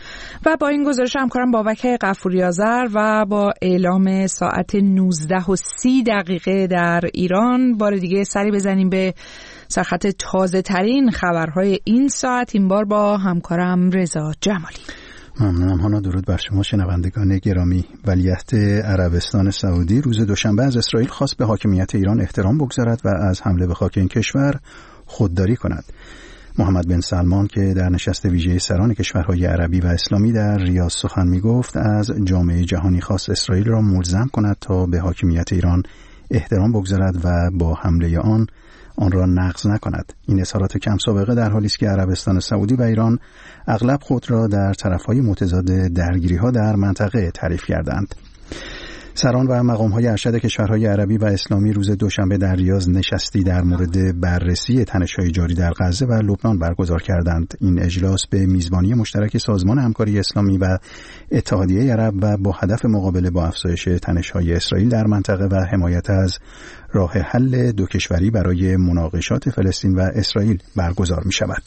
و با این گزارش همکارم بابک غفوری آذر و با اعلام ساعت نوزده و سی دقیقه در ایران بار دیگه سری بزنیم به سرخط تازه ترین خبرهای این ساعت، این بار با همکارم رضا جمالی. ممنونم هانا. درود بر شما شنوندگان گرامی. ولیعهد عربستان سعودی روز دوشنبه از اسرائیل خواست به حاکمیت ایران احترام بگذارد و از حمله به خاک این کشور خودداری کند. محمد بن سلمان که در نشست ویژه سران کشورهای عربی و اسلامی در ریاض سخن می‌گفت، از جامعه جهانی خواست اسرائیل را ملزم کند تا به حاکمیت ایران احترام بگذارد و با حمله آن آن را نقض نکند. این اظهارات کم سابقه در حالی است که عربستان سعودی و ایران اغلب خود را در طرفهای متضاد درگیری‌ها در منطقه تعریف کردند. سران و مقام‌های ارشد کشورهای عربی و اسلامی روز دوشنبه در ریاض نشستی در مورد بررسی تنش‌های جاری در غزه و لبنان برگزار کردند. این اجلاس به میزبانی مشترک سازمان همکاری اسلامی و اتحادیه عرب و با هدف مقابله با افزایش تنش‌های اسرائیل در منطقه و حمایت از راه حل دو کشوری برای مناقشات فلسطین و اسرائیل برگزار می‌شود.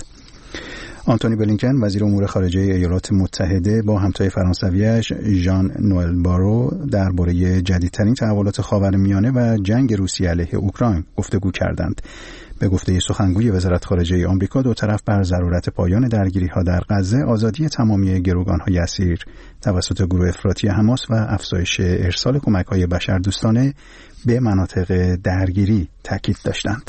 آنتونی بلینکن وزیر امور خارجه ایالات متحده با همتای فرانسویش ژان نوئل بارو درباره جدیدترین تحولات خاورمیانه و جنگ روسیه علیه اوکراین گفتگو کردند. به گفته سخنگوی وزارت خارجه آمریکا، دو طرف بر ضرورت پایان درگیری‌ها در غزه، آزادی تمامی گروگان‌های اسیر توسط گروه افراطی حماس و افزایش ارسال کمک‌های بشردوستانه به مناطق درگیری تاکید داشتند.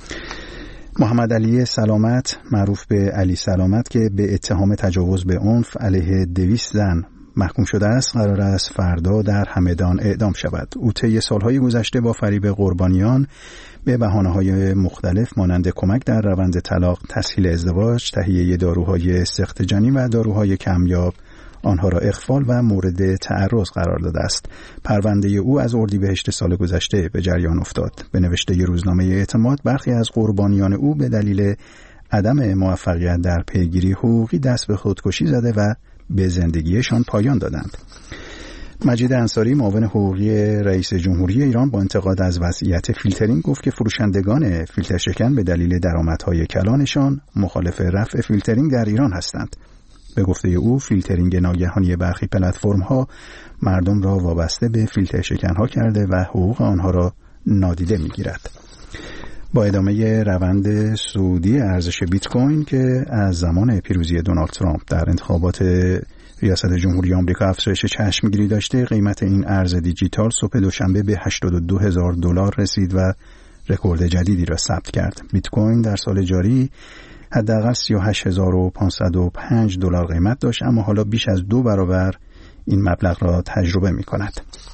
محمد علی سلامت، معروف به علی سلامت، که به اتهام تجاوز به عنف علیه دویست زن محکوم شده است، قرار است فردا در همدان اعدام شود. او طی سالهای گذشته با فریب قربانیان به بهانه‌های مختلف مانند کمک در روند طلاق، تسهیل ازدواج، تهیه داروهای سخت جنین و داروهای کمیاب آنها را اغفال و مورد تعرض قرار داده است. پرونده او از اردیبهشت سال گذشته به جریان افتاد. به نوشته روزنامه اعتماد، برخی از قربانیان او به دلیل عدم موفقیت در پیگیری حقوقی دست به خودکشی زده و به زندگیشان پایان دادند. مجید انصاری، معاون حقوقی رئیس جمهوری ایران، با انتقاد از وضعیت فیلترینگ گفت که فروشندگان فیلتر شکن به دلیل درآمدهای کلانشان مخالف رفع فیلترینگ در ایران هستند. به گفته او، فیلترینگ ناگهانی برخی پلتفرم‌ها مردم را وابسته به فیلتر شکن‌ها کرده و حقوق آنها را نادیده می‌گیرد. با ادامه روند صعودی ارزش بیت کوین که از زمان پیروزی دونالد ترامپ در انتخابات ریاست جمهوری آمریکا افزایش چشمگیری داشته، قیمت این ارز دیجیتال صبح دوشنبه به هشتاد و دو هزار دلار رسید و رکورد جدیدی را ثبت کرد. بیت کوین در سال جاری حداقل سی و هشت هزار و پانصد و پنج دلار قیمت داشت، اما حالا بیش از دو برابر این مبلغ را تجربه می کند.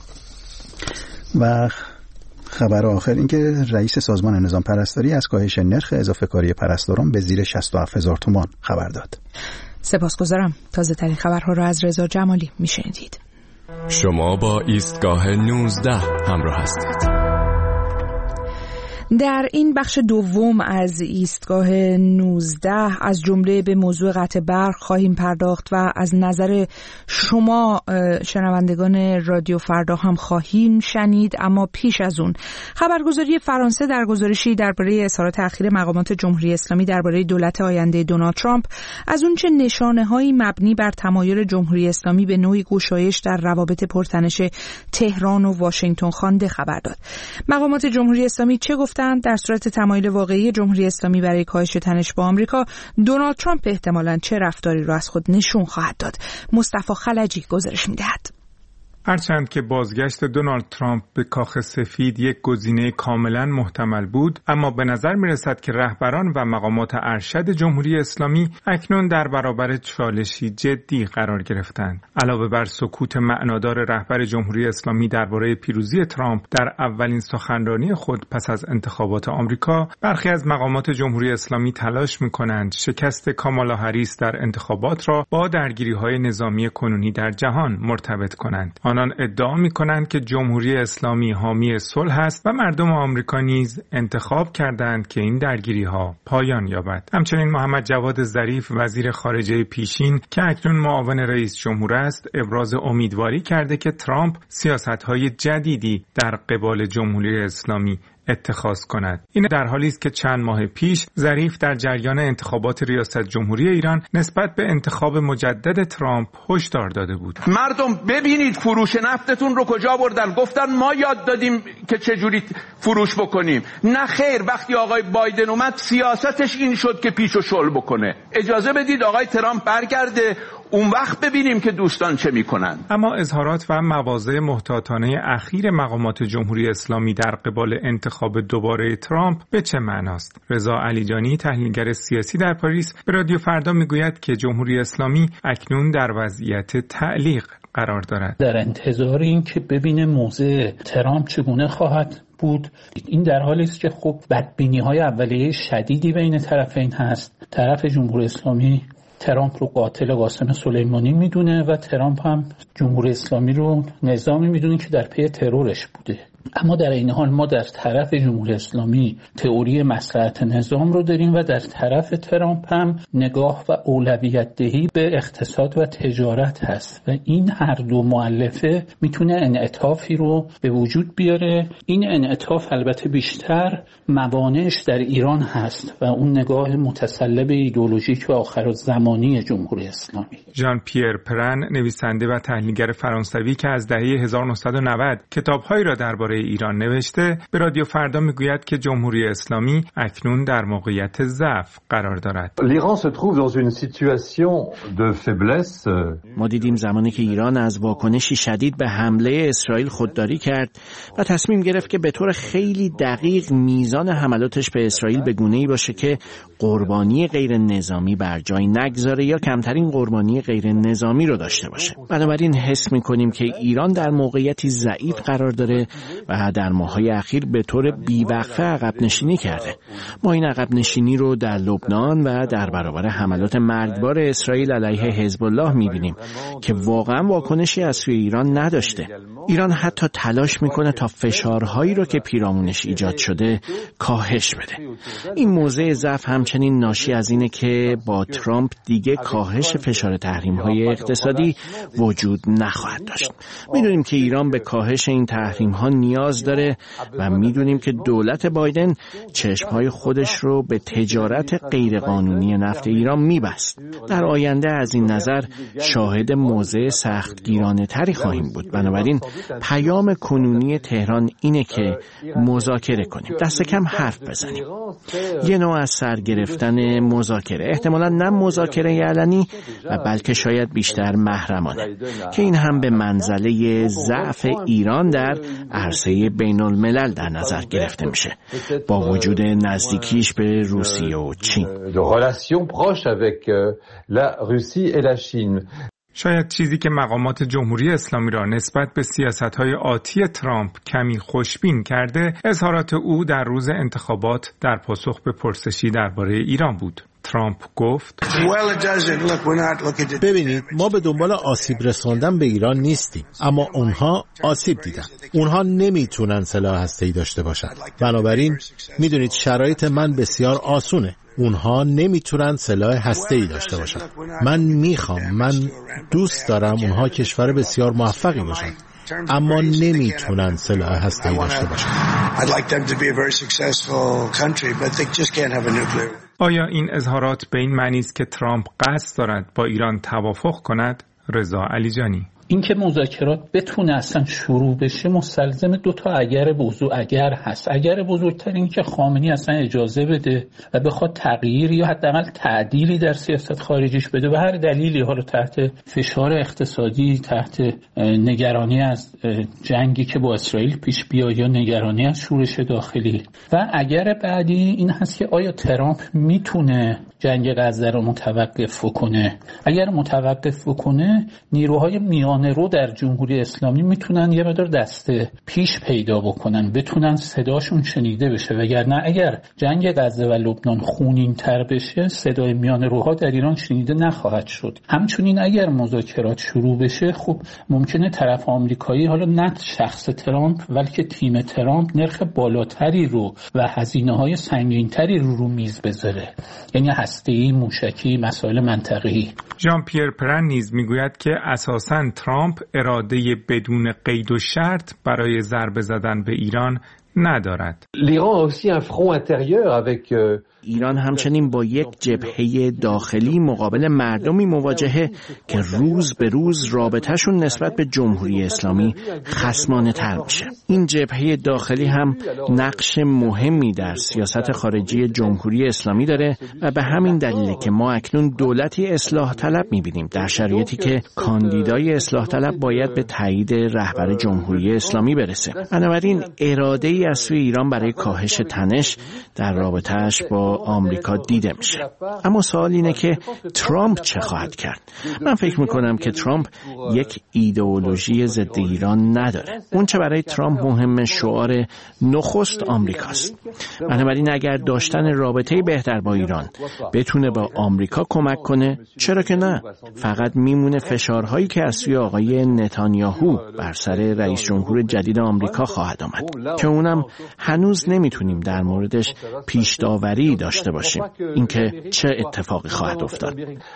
و خبر آخر این که رئیس سازمان نظام پرستاری از کاهش نرخ اضافه کاری پرستاران به زیر شصت و هفت هزار تومان خبر داد. سپاسگزارم. تازه ترین خبرها را از رضا جمالی می شنیدید. شما با ایستگاه نوزده همراه هستید. در این بخش دوم از ایستگاه نوزده از جمله به موضوع قطع برق خواهیم پرداخت و از نظر شما شنوندگان رادیو فردا هم خواهیم شنید. اما پیش از اون، خبرگزاری فرانسه در گزارشی درباره اظهارات اخیر مقامات جمهوری اسلامی درباره دولت آینده دونالد ترامپ از اونچه نشانه‌هایی مبنی بر تمایل جمهوری اسلامی به نوعی گشایش در روابط پرتنش تهران و واشنگتن خوانده خبر داد. مقامات جمهوری اسلامی چه گفتند؟ در صورت تمایل واقعی جمهوری اسلامی برای کاهش تنش با آمریکا، دونالد ترامپ احتمالاً چه رفتاری را از خود نشون خواهد داد؟ مصطفی خلجی گزارش می‌دهد. هرچند که بازگشت دونالد ترامپ به کاخ سفید یک گزینه کاملا محتمل بود، اما به نظر می رسد که رهبران و مقامات ارشد جمهوری اسلامی اکنون در برابر چالشی جدی قرار گرفتند. علاوه بر سکوت معنادار رهبر جمهوری اسلامی درباره پیروزی ترامپ در اولین سخنرانی خود پس از انتخابات آمریکا، برخی از مقامات جمهوری اسلامی تلاش می کنند شکست کامالا هریس در انتخابات را با درگیری‌های نظامی کنونی در جهان مرتبط کنند. آنان ادعا می‌کنند که جمهوری اسلامی حامی صلح است و مردم آمریکا نیز انتخاب کردند که این درگیری‌ها پایان یابد. همچنین محمد جواد ظریف وزیر خارجه پیشین که اکنون معاون رئیس جمهور است، ابراز امیدواری کرده که ترامپ سیاست‌های جدیدی در قبال جمهوری اسلامی اتخاذ کند. این در حالی است که چند ماه پیش ظریف در جریان انتخابات ریاست جمهوری ایران نسبت به انتخاب مجدد ترامپ هشدار داده بود. مردم ببینید فروش نفتتون رو کجا بردن. گفتن ما یاد دادیم که چجوری فروش بکنیم. نه خیر، وقتی آقای بایدن اومد سیاستش این شد که پیشو شل بکنه. اجازه بدید آقای ترامپ برگرده، اون وقت ببینیم که دوستان چه میکنن. اما اظهارات و مواضع محتاطانه اخیر مقامات جمهوری اسلامی در قبال انتخاب دوباره ترامپ به چه معناست؟ رضا علیجانی، تحلیلگر سیاسی در پاریس، به رادیو فردا میگوید که جمهوری اسلامی اکنون در وضعیت تعلیق قرار دارد. در انتظار این که ببینه موضع ترامپ چگونه خواهد بود. این در حالی است که خب بدبینی‌های اولیه شدیدی بین طرفین هست. طرف جمهوری اسلامی ترامپ رو قاتل قاسم سلیمانی میدونه و ترامپ هم جمهوری اسلامی رو نظامی میدونه که در پی ترورش بوده. اما در این حال ما در طرف جمهوری اسلامی تئوری مصلحت نظام رو داریم و در طرف ترامپ هم نگاه و اولویت دهی به اقتصاد و تجارت هست و این هر دو مؤلفه میتونه انعطافی رو به وجود بیاره. این انعطاف البته بیشتر موانعش در ایران هست و اون نگاه متسلب ایدئولوژیک و آخرالزمانی جمهوری اسلامی. ژان پیر پرن، نویسنده و تحلیلگر فرانسوی که از دهه هزار و نهصد و نود کتاب‌هایی را درباره ایران نوشته، به رادیو فردا میگوید که جمهوری اسلامی اکنون در موقعیت ضعف قرار دارد. l'Iran se trouve dans une situation de faiblesse. ما دیدیم زمانی که ایران از واکنشی شدید به حمله اسرائیل خودداری کرد و تصمیم گرفت که به طور خیلی دقیق میزان حملاتش به اسرائیل به گونه‌ای باشه که قربانی غیر نظامی بر جای نگذاره یا کمترین قربانی غیر نظامی رو داشته باشه. بنابراین حس می‌کنیم که ایران در موقعیتی ضعیف قرار داره و در ماه‌های اخیر به طور بیوقفه عقب نشینی کرده. ما این عقب نشینی رو در لبنان و در برابر حملات مرگبار اسرائیل علیه حزب الله می‌بینیم که واقعا واکنشی از سوی ایران نداشته. ایران حتی تلاش می‌کنه تا فشارهایی رو که پیرامونش ایجاد شده کاهش بده. این موضع ضعف همچنین ناشی از اینه که با ترامپ دیگه کاهش فشار تحریم‌های اقتصادی وجود نخواهد داشت. می‌دونیم که ایران به کاهش این تحریم‌ها نیاز داره و می‌دونیم که دولت بایدن چشم‌های خودش رو به تجارت غیرقانونی نفت ایران می‌بست. در آینده از این نظر شاهد موضع سختگیرانه تری خواهیم بود. بنابراین پیام کنونی تهران اینه که مذاکره کنیم، دست کم حرف بزنیم. یه نوع از سرگرفتن مذاکره، احتمالاً نه مذاکره علنی و بلکه شاید بیشتر محرمانه، که این هم به منزله ضعف ایران در عرصه بین الملل در نظر گرفته میشه با وجود نزدیکیش به روسیه و چین. شاید چیزی که مقامات جمهوری اسلامی را نسبت به سیاست‌های آتی ترامپ کمی خوشبین کرده، اظهارات او در روز انتخابات در پاسخ به پرسشی درباره ایران بود. ترامپ گفت: ببینید، ما به دنبال آسیب رساندن به ایران نیستیم، اما اونها آسیب دیدن. اونها نمیتونن سلاح هسته‌ای داشته باشن. بنابراین میدونید شرایط من بسیار آسونه. اونها نمیتونن سلاح هسته‌ای داشته باشن. من میخوام، من دوست دارم اونها کشور بسیار موفقی باشن، اما نمیتونن سلاح هسته‌ای داشته باشن. آیا این اظهارات به این معنی است که ترامپ قصد دارد با ایران توافق کند؟ رضا علیجانی: اینکه مذاکرات بتونه اصلا شروع بشه مستلزم دو تا اگر بزرگ اگر هست. اگر بزرگتر این که خامنه‌ای اصلا اجازه بده و بخواد تغییر یا حداقل تعدیلی در سیاست خارجیش بده و هر دلیلی، حالا تحت فشار اقتصادی، تحت نگرانی از جنگی که با اسرائیل پیش بیاد یا نگرانی از شورش داخلی. و اگر بعدی این هست که آیا ترامپ میتونه جنگ غزه رو متوقف کنه. اگر متوقف کنه نیروهای میانه رو در جمهوری اسلامی میتونن یه مقدار دسته پیش پیدا بکنن، بتونن صداشون شنیده بشه. وگرنه اگر جنگ غزه و لبنان خونین تر بشه صدای میانه روها در ایران شنیده نخواهد شد. همچنین اگر مذاکرات شروع بشه خب ممکنه طرف آمریکایی، حالا نه شخص ترامپ بلکه تیم ترامپ، نرخ بالاتری رو و هزینه‌های سنگین‌تری رو رو میز بذاره، یعنی هسته‌ای، موشکی، مسائل منطقه‌ای. ژان پیر پرن نیز میگوید که اساساً ترامپ اراده بدون قید و شرط برای ضربه زدن به ایران ندارد. ایران همچنین با یک جبهه داخلی مقابل مردمی مواجهه که روز به روز رابطهشون نسبت به جمهوری اسلامی خصمانه تر میشه. این جبهه داخلی هم نقش مهمی در سیاست خارجی جمهوری اسلامی داره و به همین دلیله که ما اکنون دولتی اصلاح طلب میبینیم، در شرایطی که کاندیدای اصلاح طلب باید به تایید رهبر جمهوری اسلامی برسه. بنابراین اراده ای از سوی ایران برای کاهش تنش در رابطهش با آمریکا دیده میشه. اما سوال اینه که ترامپ چه خواهد کرد؟ من فکر میکنم که ترامپ یک ایدئولوژی ضد ایران نداره. اون چه برای ترامپ مهمه شعار نخست آمریکاست. بنابراین اگر داشتن رابطه بهتر با ایران بتونه با آمریکا کمک کنه، چرا که نه؟ فقط میمونه فشارهایی که از سوی آقای نتانیاهو بر سر رئیس جمهور جدید آمریکا خواهد آمد که اونم هنوز نمیتونیم در موردش پیش داوری داشته باشیم اینکه چه اتفاقی خواهد افتاد.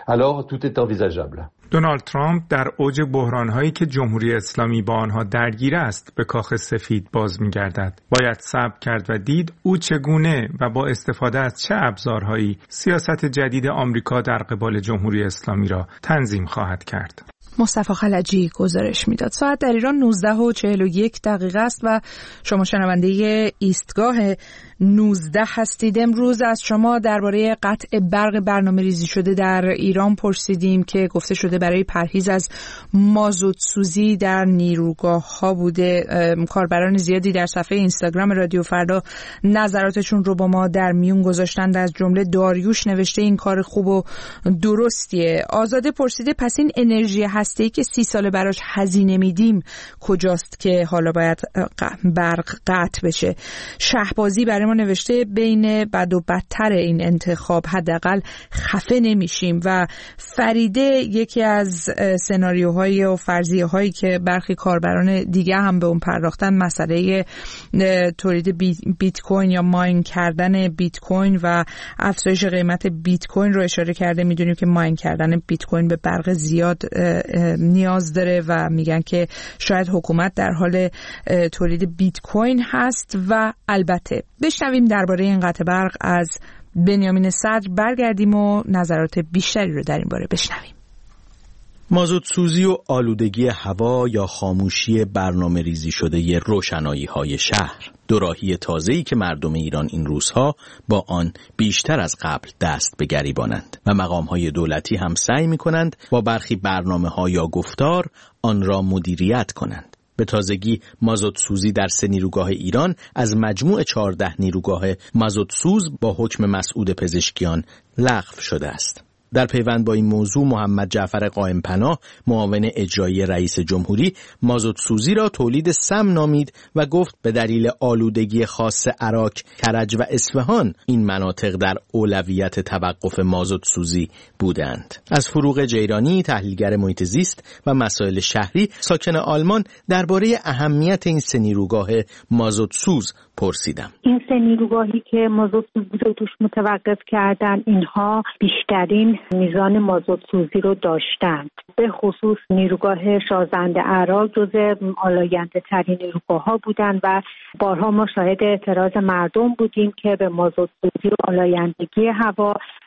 دونالد ترامپ در اوج بحران‌هایی که جمهوری اسلامی با آنها درگیر است به کاخ سفید باز می‌گردد. باید صبر کرد و دید او چگونه و با استفاده از چه ابزارهایی سیاست جدید آمریکا در قبال جمهوری اسلامی را تنظیم خواهد کرد. مصطفی خلجی گزارش میداد. ساعت در ایران نوزده و چهل و یک دقیقه است و شما شنونده ایستگاه نوزده هستید. امروز از شما درباره قطع برق برنامه ریزی شده در ایران پرسیدیم که گفته شده برای پرهیز از مازوت سوزی در نیروگاه ها بوده. کاربران زیادی در صفحه اینستاگرام رادیو فردا نظراتشون رو با ما در میون گذاشتند. از جمله داریوش نوشته این کار خوب و درستیه. آزاده پرسیده پس این انرژی هسته‌ای که سی ساله براش هزینه میدیم کجاست که حالا باید برق قطع بشه؟ شهبازی برای ما نوشته بین بد و بدتر این انتخاب حداقل خفه نمیشیم. و فریده یکی از سناریوهای و فرضیه‌هایی که برخی کاربران دیگه هم به اون پرداختن مسئله تولید بیت کوین یا ماین کردن بیت کوین و افزایش قیمت بیت کوین رو اشاره کرده. میدونیم که ماین کردن بیت کوین به برق زیاد نیاز داره و میگن که شاید حکومت در حال تولید بیت کوین هست. و البته بشنویم درباره این قطع برق از بنیامین صدر، برگردیم و نظرات بیشتری رو در این باره بشنویم. مازوت سوزی و آلودگی هوا یا خاموشی برنامه ریزی شده روشنایی های شهر، دوراهی تازه‌ای که مردم ایران این روزها با آن بیشتر از قبل دست به گریبانند و مقام‌های دولتی هم سعی می‌کنند با برخی برنامه‌ها یا گفتار آن را مدیریت کنند. به تازگی مازوت سوزی در سه نیروگاه ایران از مجموع چهارده نیروگاه مازوت سوز با حکم مسعود پزشکیان لغو شده است. در پیوند با این موضوع محمد جعفر قائم‌پناه معاون اجرایی رئیس جمهوری مازوت سوزی را تولید سم نامید و گفت به دلیل آلودگی خاص عراق، کرج و اصفهان این مناطق در اولویت توقف مازوت سوزی بودند. از فروغ جیرانی تحلیلگر محیط زیست و مسائل شهری ساکن آلمان درباره اهمیت این سه نیروگاه مازوت سوز پرسیدم. این سه نیروگاهی که مازوت سوزی رو توش متوقف کردن اینها بیشترین میزان مازوت سوزی رو داشتند. به خصوص نیروگاه شازنده عراق جزو آلاینده ترین نیروگاه ها بودند و بارها ما شاهد اعتراض مردم بودیم که به مازوت سوزی و آلایندگی هوا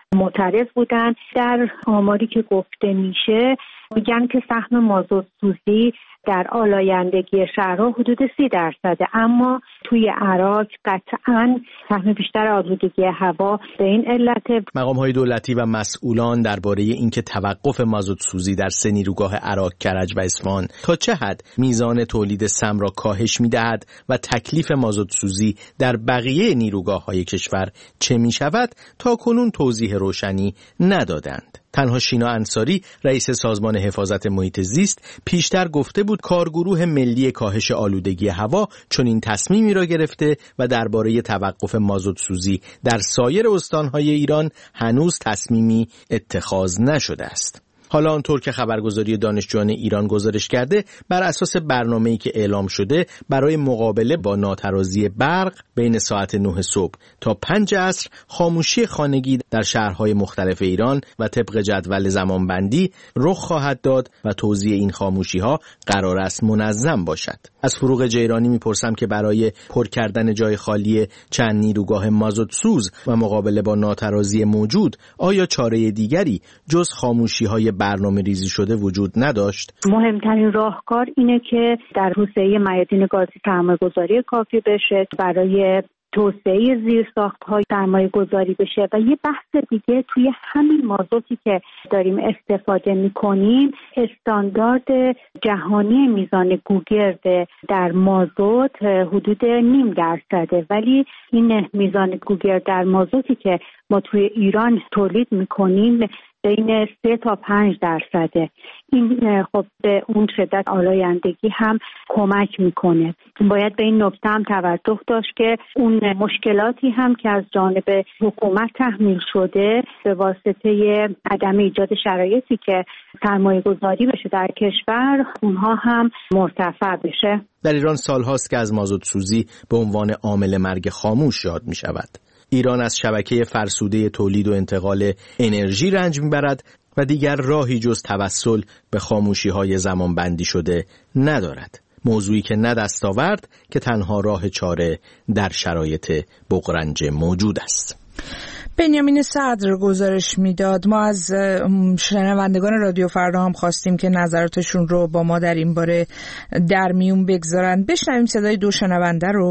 معترض بودن. در آماری که گفته میشه میگن که سهم مازوت سوزی در آلایندگی شهرها حدود سی درصده، اما توی عراق قطعاً سهم بیشتر آلودگی هوا به این علت. مقام‌های دولتی و مسئولان درباره اینکه توقف مازوت سوزی در سه نیروگاه عراق، کرج و اصفهان تا چه حد میزان تولید سم را کاهش می‌دهد و تکلیف مازوت سوزی در بقیه نیروگاه‌های کشور چه می‌شود تا کنون توضیح روشنی ندادند. تنها شینا انصاری رئیس سازمان حفاظت محیط زیست پیشتر گفته بود کارگروه ملی کاهش آلودگی هوا چنین تصمیمی را گرفته و درباره توقف مازوت سوزی در سایر استانهای ایران هنوز تصمیمی اتخاذ نشده است. حالا آنطور که خبرگزاری دانشجویان ایران گزارش کرده، بر اساس برنامه‌ای که اعلام شده برای مقابله با ناترازی برق بین ساعت نه صبح تا پنج عصر خاموشی خانگی در شهرهای مختلف ایران و طبق جدول زمانبندی رخ خواهد داد و توزیع این خاموشی‌ها قرار است منظم باشد. از فروغ جیرانی میپرسم که برای پر کردن جای خالی چند نیروگاه مازوت سوز و مقابله با ناترازی موجود آیا چاره دیگری جز خاموشی‌های برنامه ریزی شده وجود نداشت؟ مهمترین راهکار اینه که در توسعه میادین گازی سرمایه‌گذاری کافی بشه، برای توسعه زیرساخت‌های سرمایه‌گذاری بشه و یه بحث دیگه توی همین مازوتی که داریم استفاده می‌کنیم، استاندارد جهانی میزان گوگرد در مازوت حدود نیم درصده، ولی این میزان گوگرد در مازوتی که ما توی ایران تولید می‌کنیم بین سه تا پنج درصده. این خب به اون شدت آلایندگی هم کمک میکنه. باید به این نکته هم توجه داشت که اون مشکلاتی هم که از جانب حکومت تحمیل شده به واسطه عدم ایجاد شرایطی که سرمایه گذاری بشه در کشور، اونها هم مرتفع بشه. در ایران سالهاست که از مازوت سوزی به عنوان عامل مرگ خاموش یاد می شود. ایران از شبکه فرسوده تولید و انتقال انرژی رنج میبرد و دیگر راهی جز توسل به خاموشی‌های زمانبندی شده ندارد. موضوعی که نه دستاورد که تنها راه چاره در شرایط بغرنج موجود است. بنیامین صدر گزارش میداد. ما از شنوندگان رادیو فردا هم خواستیم که نظراتشون رو با ما در این باره در میون بگذارن. بشنویم صدای دو شنونده رو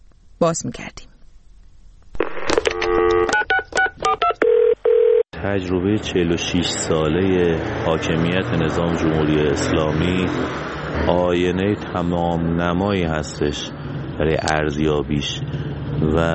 باز میکردیم. تجربه چهل و شش ساله حاکمیت نظام جمهوری اسلامی آینه تمام نمایی هستش برای ارزیابیش و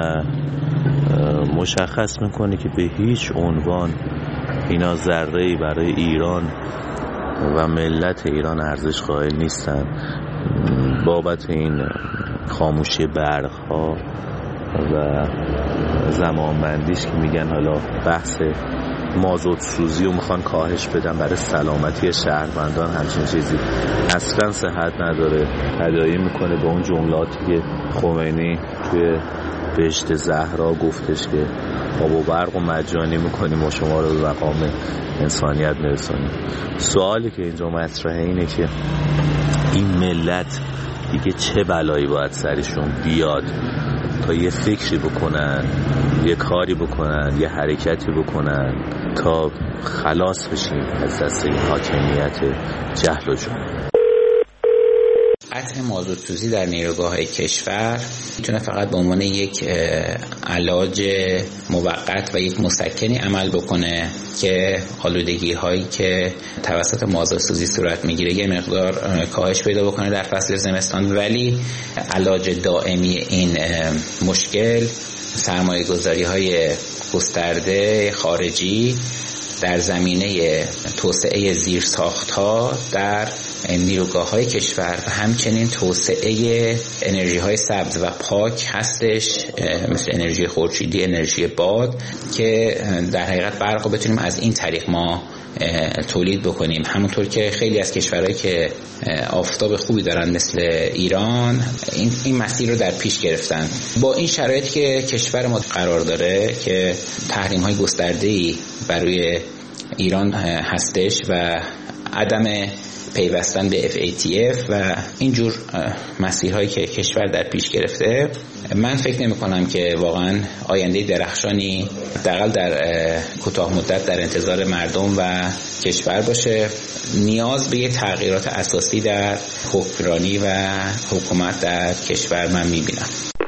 مشخص میکنه که به هیچ عنوان اینا ذره‌ای برای ایران و ملت ایران ارزش قائل نیستن. بابت این خاموشی برق‌ها و زمانبندیش که میگن حالا بحث مازوت سوزی رو میخوان کاهش بدن برای سلامتی شهروندان، همچین چیزی اصلا صحت نداره. تداعی میکنه به اون جملاتی که خمینی توی بهشت زهرا گفتش که آب و برق و مجانی میکنیم و شما رو به مقام انسانیت میرسونیم. سوالی که اینجا مطرحه اینه که این ملت دیگه چه بلایی باید سرشون بیاد تا یه فکری بکنن، یه کاری بکنن، یه حرکتی بکنن تا خلاص بشیم از دست این حاکمیت جهل و جنون. قطع مازوت سوزی در نیروگاه‌های کشور میتونه فقط به عنوان یک علاج موقت و یک مسکنی عمل بکنه که آلودگی هایی که توسط مازوت سوزی صورت میگیره یه مقدار کاهش پیدا بکنه در فصل زمستان، ولی علاج دائمی این مشکل سرمایه گذاری های گسترده خارجی در زمینه توسعه زیرساخت‌ها در نیروگاه‌های کشور و همچنین توسعه انرژی‌های سبز و پاک هستش، مثل انرژی خورشیدی، انرژی باد، که در حقیقت برق رو بتونیم از این طریق ما تولید بکنیم. همونطور که خیلی از کشورهایی که آفتاب خوبی دارن مثل ایران این این مسیر رو در پیش گرفتن. با این شرایطی که کشور ما قرار داره که تحریم‌های گسترده‌ای بر روی ایران هستش و عدم پیوستن به اف ای تی اف و اینجور مسیرهایی که کشور در پیش گرفته، من فکر نمی کنم که واقعا آینده درخشانی حداقل در کوتاه مدت در انتظار مردم و کشور باشه. نیاز به یه تغییرات اساسی در حکمرانی و حکومت در کشور من می بینم.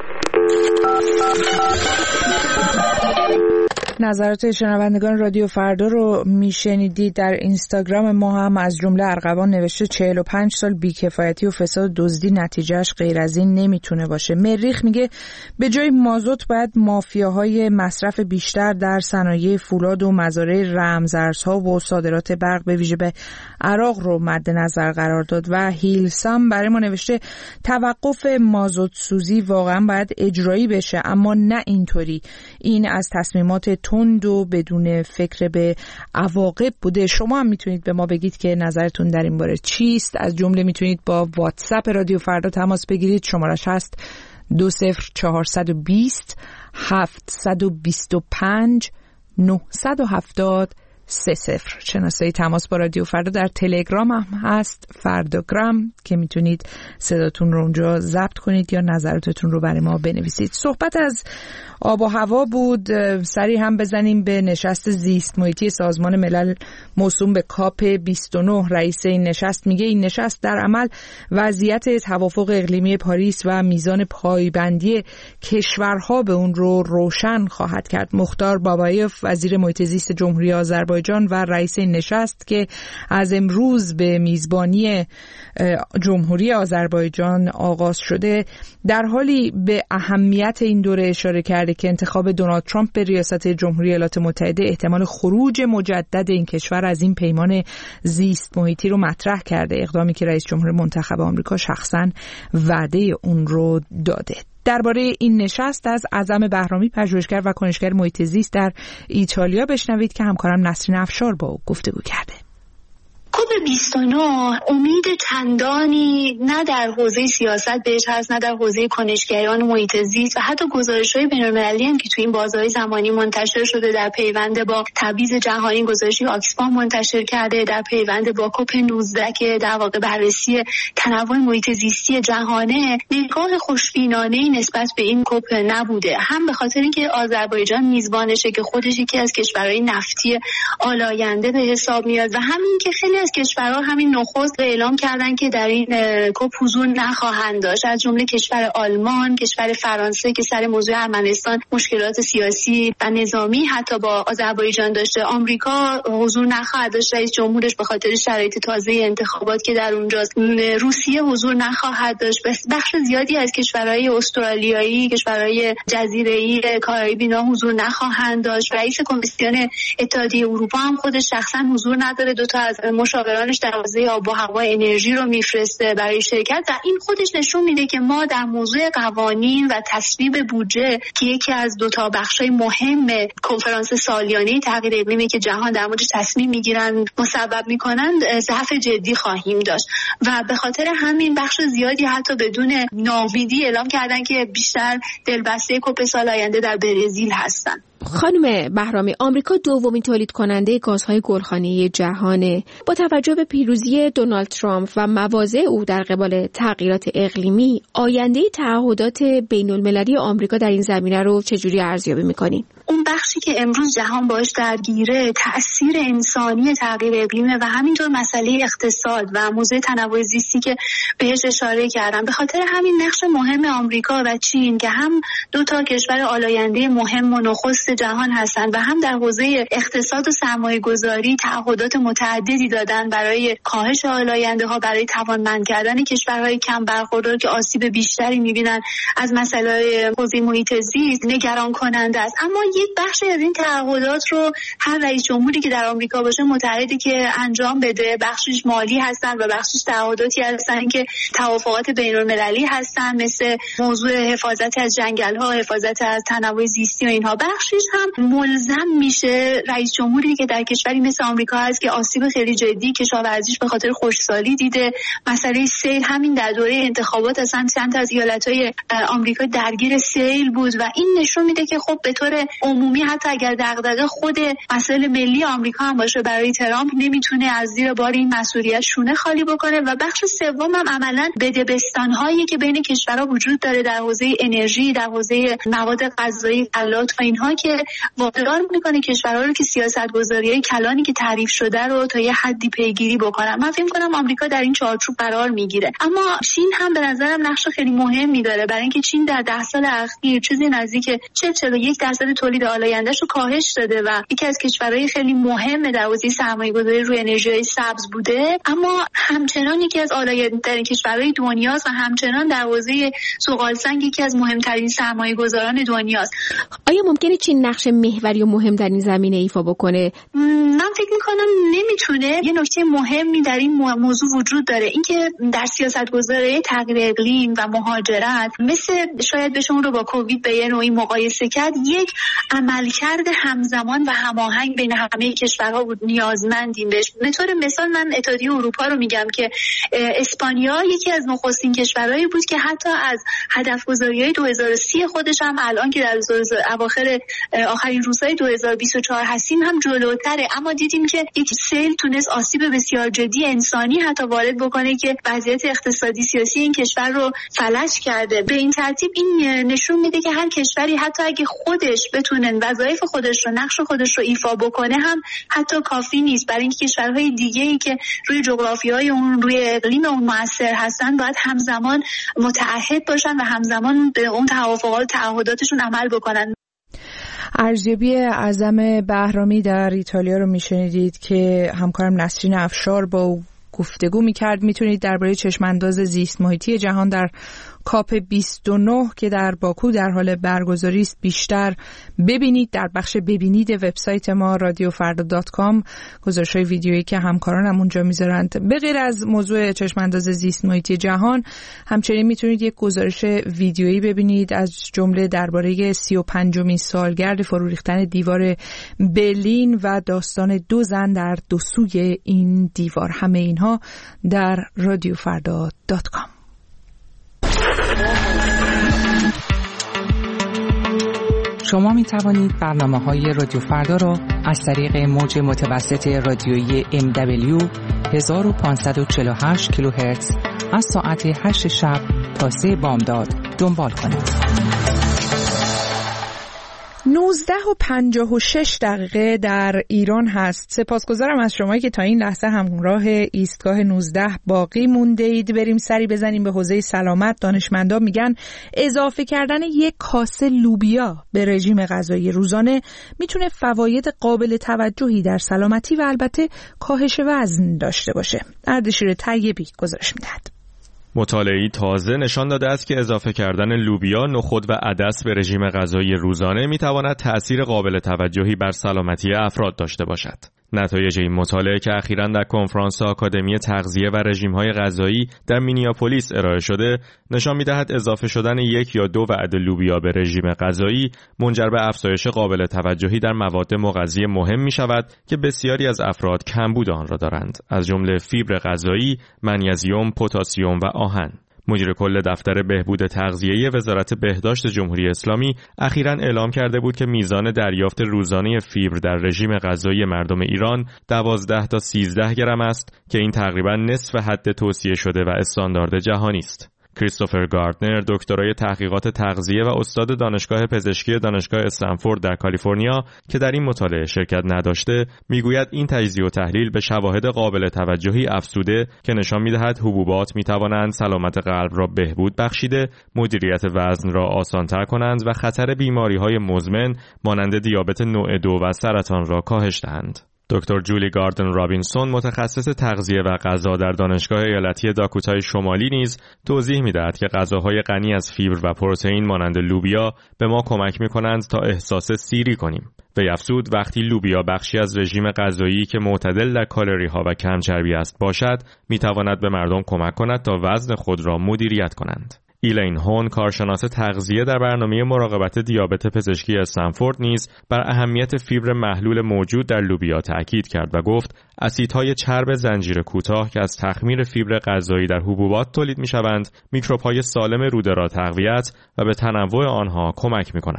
نظرات شنوندگان رادیو فردا رو میشنیدید. در اینستاگرام ما هم از جمله ارغوان نوشته چهل و پنج سال بیکفایتی و فساد و دزدی نتیجهش غیر از این نمیتونه باشه. مریخ میگه به جای مازوت باید مافیاهای مصرف بیشتر در صنایع فولاد و مزارع رمزارزها و صادرات برق به ویژه به عراق رو مد نظر قرار داد. و هیلسام برای ما نوشته توقف مازوت سوزی واقعا باید اجرایی بشه، اما نه اینطوری. این از تصمیمات تند و بدون فکر به عواقب بوده. شما هم میتونید به ما بگید که نظرتون در این باره چیست. از جمله میتونید با واتساپ رادیو فردا تماس بگیرید. شمارش هست دو صفر چهارصد و بیست هفتصد و بیست و پنج نهصد و هفتاد سه صفر. شناسه تماس با رادیو فردا در تلگرام هم هست، فرداگرام، که میتونید صداتون رو اونجا ضبط کنید یا نظراتتون رو برای ما بنویسید. صحبت از آب و هوا بود. سری هم بزنیم به نشست زیست محیطی سازمان ملل موسوم به کاپ بیست و نه. رئیس این نشست میگه این نشست در عمل وضعیت توافق اقلیمی پاریس و میزان پایبندی کشورها به اون رو روشن خواهد کرد. مختار بابایف وزیر محیط زیست جمهوری آذربایجان و رئیس این نشست که از امروز به میزبانی جمهوری آذربایجان آغاز شده، در حالی به اهمیت این دوره اشاره کرده که انتخاب دونالد ترامپ به ریاست جمهوری ایالات متحده احتمال خروج مجدد این کشور از این پیمان زیست محیطی رو مطرح کرده، اقدامی که رئیس جمهور منتخب آمریکا شخصاً وعده اون رو داده. درباره این نشست از اعظم بهرامی، پژوهشگر و کنشگر محیط زیست در ایتالیا بشنوید که همکارم نسرین افشار با او گفتگو کرده. کوپ بیست و نه امید چندانی نه در حوزه سیاست بهش هست، نه در حوزه کنشگران محیط زیست و حتی گزارش‌های بین‌المللی هم که تو این بازهای زمانی منتشر شده در پیوند با تبعیض جهانی، گزارشی آکسفام منتشر کرده در پیوند با کوپ نوزده که در واقع بررسی تنوع محیط زیستی جهانه، نگاه خوشبینانه‌ای نسبت به این کوپ نبوده. هم به خاطر اینکه آذربایجان میزبانشه که خودش یکی از کشورهای نفتی آلاینده به حساب میاد و همین که خیلی از کشورها همین نخست اعلام کردن که در این کوپ حضور نخواهند داشت، از جمله کشور آلمان، کشور فرانسه که سر موضوع ارمنستان مشکلات سیاسی و نظامی حتی با آذربایجان داشته. آمریکا حضور نخواهد داشت، رئیس جمهورش به خاطر شرایط تازه انتخابات که در اونجاست. روسیه حضور نخواهد داشت. بخش زیادی از کشورهای استرالیایی، کشورهای جزیره‌ای کارائیبی اینا حضور نخواهند داشت. رئیس کمیسیون اتحادیه اروپا هم خودش شخصا حضور نداره، دو تا از مشاورانش در حوزه آب و هوا انرژی رو میفرسته برای شرکت و این خودش نشون میده که ما در موضوع قوانین و تصویب بودجه که یکی از دو تا بخشای مهم کنفرانس سالیانه تغییر اقلیمی که جهان در موردش تصمیم میگیرن مسبب میکنن ضعف جدی خواهیم داشت و به خاطر همین بخش زیادی حتی بدون ناامیدی اعلام کردن که بیشتر دلبسته کوپ سال آینده در برزیل هستن. خانم بهرامی، آمریکا دومین تولید کننده گازهای گلخانه‌ای جهانه. با توجه به پیروزی دونالد ترامپ و مواضع او در قبال تغییرات اقلیمی، آینده تعهدات بین‌المللی آمریکا در این زمینه رو چجوری ارزیابی می‌کنین؟ اون بخشی که امروز جهان باهاش درگیره تأثیر انسانی تغییر اقلیمه و همینطور مسئله اقتصاد و موضوع تنوع زیستی که بهش اشاره کردم. به خاطر همین نقش مهم آمریکا و چین که هم دو تا کشور آلاینده مهم و نخست جهان هستند و هم در حوزه اقتصاد و سرمایه گذاری تعهدات متعددی دادن برای کاهش آلاینده ها، برای توانمند کردن کشورهای کم برخوردار که آسیب بیشتری میبینن از مسائل حوزه محیط زیست نگران کننده است. اما یک بخش از این تعهدات رو هر رئیس جمهوری که در آمریکا باشه متعهدی که انجام بده، بخشش مالی هستن و بخشش تعهداتی هستن که توافقات بین‌المللی هستن، مثل موضوع حفاظت از جنگل‌ها، حفاظت از تنوع زیستی و اینها. بخشش هم ملزم میشه رئیس جمهوری که در کشوری مثل آمریکا هست که آسیب خیلی جدی کشاورزیش به خاطر خشکسالی دیده، مسئله سیل همین در دوره انتخابات اصلا چند تا از ایالت‌های آمریکا درگیر سیل بود و این نشون میده که خب به طور عمومی حتی اگر دغدغه خود مسائل ملی آمریکا هم باشه برای ترامپ نمیتونه از زیر بار این مسئولیت شونه خالی بکنه. و بخش سوم هم عملاً بدبستان‌هایی که بین کشورها وجود داره در حوزه انرژی، در حوزه مواد غذایی، غلات و اینها که وادار میکنه کشورها رو که سیاست‌گذاری‌های کلانی که تعریف شده رو تا یه حدی پیگیری بکنن. من فکر کنم آمریکا در این چارچوب قرار میگیره. اما چین هم به نظرم نقش خیلی مهمی داره، برای اینکه چین در ده سال اخیر چیزی نزدیک چهل تا چهل و یک درصد تولید آلاینده‌اش رو کاهش داده و یکی از کشورهای خیلی مهم در حوزه سرمایه‌گذاری روی انرژی سبز بوده، اما همچنان یکی از آلاینده‌ترین کشورهای دنیاست و همچنان در حوزه زغال‌سنگ یکی از مهمترین سرمایه‌گذاران دنیاست. آیا ممکنه چین نقش محوری و مهم در این زمینه ایفا بکنه؟ من فکر می‌کنم نمیتونه. یه نکته مهمی در این موضوع وجود داره، اینکه در سیاست‌گذاری تغییر اقلیم و مهاجرت مثل شاید بهشون رو با کووید به یه نوعی مقایسه کرد، یک عملکرد همزمان و هماهنگ بین همه کشورها بود. نیازمندیم بهش. به طور مثال من اتحادیه اروپا رو میگم که اسپانیا یکی از نخستین کشورهایی بود که حتی از هدف‌گذاری‌های دو هزار و سی خودش هم الان که در اواخر آخرین روزهای دو هزار و بیست و چهار هستیم هم جلوتره، اما دیدیم که یک سیل تونست آسیب بسیار جدی انسانی حتی وارد بکنه که وضعیت اقتصادی سیاسی این کشور رو فلج کرده. به این ترتیب این نشون میده که هر کشوری حتی اگه خودش بتونه وظایف خودش رو، نقش خودش رو ایفا بکنه هم حتی کافی نیست، برای اینکه کشورهای دیگه‌ای که روی جغرافیای اون، روی اقلیم اون مؤثر هستن باید همزمان متعهد باشن و همزمان به اون توافقات تعهداتشون عمل بکنن. ارزیابی اعظم بهرامی در ایتالیا رو میشنیدید که همکارم نسرین افشار با او گفتگو میکرد. میتونید درباره چشمانداز زیست محیطی جهان در کاپ بیست و نه که در باکو در حال برگزاری است بیشتر ببینید. در بخش ببینید وبسایت ما رادیو فردا دات کام گزارش‌های ویدیویی که همکارانم اونجا میذارند. به غیر از موضوع چشمانداز زیست محیطی جهان، همچنین میتونید یک گزارش ویدیویی ببینید از جمله درباره سی و پنجمین سالگرد فرو ریختن دیوار برلین و داستان دو زن در دو سوی این دیوار. همه اینها در رادیو فردا دات کام. شما می توانید برنامه‌های رادیو فردا را از طریق موج متوسط رادیویی ام دبلیو هزار و پانصد و چهل و هشت کیلوهرتز از ساعت هشت شب تا سه بامداد دنبال کنید. نوزده و پنجاه و شش دقیقه در ایران هست. سپاسگزارم از شمایی که تا این لحظه همراه ایستگاه نوزده باقی مونده اید. بریم سری بزنیم به حوزه سلامت. دانشمندان میگن اضافه کردن یک کاسه لوبیا به رژیم غذایی روزانه میتونه فواید قابل توجهی در سلامتی و البته کاهش وزن داشته باشه. اردشیر طیبی گزارش میدهد. مطالعه‌ای تازه نشان داده است که اضافه کردن لوبیا، نخود و عدس به رژیم غذایی روزانه می‌تواند تأثیر قابل توجهی بر سلامتی افراد داشته باشد. نتایج این مطالعه که اخیراً در کنفرانس آکادمی تغذیه و رژیم‌های غذایی در مینیاپولیس ارائه شده، نشان می‌دهد اضافه شدن یک یا دو وعده لوبیا به رژیم غذایی منجر به افزایش قابل توجهی در مواد مغذی مهم می‌شود که بسیاری از افراد کمبود آن را دارند، از جمله فیبر غذایی، منیزیم، پتاسیم و آهن. مدیر کل دفتر بهبود تغذیه وزارت بهداشت جمهوری اسلامی اخیراً اعلام کرده بود که میزان دریافت روزانه فیبر در رژیم غذایی مردم ایران دوازده تا سیزده گرم است که این تقریباً نصف حد توصیه شده و استاندارد جهانی است. کریستوفر گاردنر، دکترای تحقیقات تغذیه و استاد دانشگاه پزشکی دانشگاه استنفورد در کالیفرنیا که در این مطالعه شرکت نداشته، میگوید این تجزیه و تحلیل به شواهد قابل توجهی افزوده که نشان می‌دهد حبوبات می‌توانند سلامت قلب را بهبود بخشیده، مدیریت وزن را آسان‌تر کنند و خطر بیماری‌های مزمن مانند دیابت نوع دو و سرطان را کاهش دهند. دکتر جولی گاردن رابینسون، متخصص تغذیه و غذا در دانشگاه ایالتی داکوتای شمالی نیز توضیح می‌دهد که غذاهای غنی از فیبر و پروتئین مانند لوبیا به ما کمک می‌کنند تا احساس سیری کنیم. وی افزود وقتی لوبیا بخشی از رژیم غذایی که معتدل در کالری‌ها و کم چربی است باشد، می‌تواند به مردم کمک کند تا وزن خود را مدیریت کنند. ایلین هون، کارشناس تغذیه در برنامه مراقبت دیابت پزشکی استنفورد نیز بر اهمیت فیبر محلول موجود در لوبیا تأکید کرد و گفت اسیدهای چرب زنجیره کوتاه که از تخمیر فیبر غذایی در حبوبات تولید می‌شوند، میکروب‌های سالم روده را تقویت و به تنوع آنها کمک می‌کنند.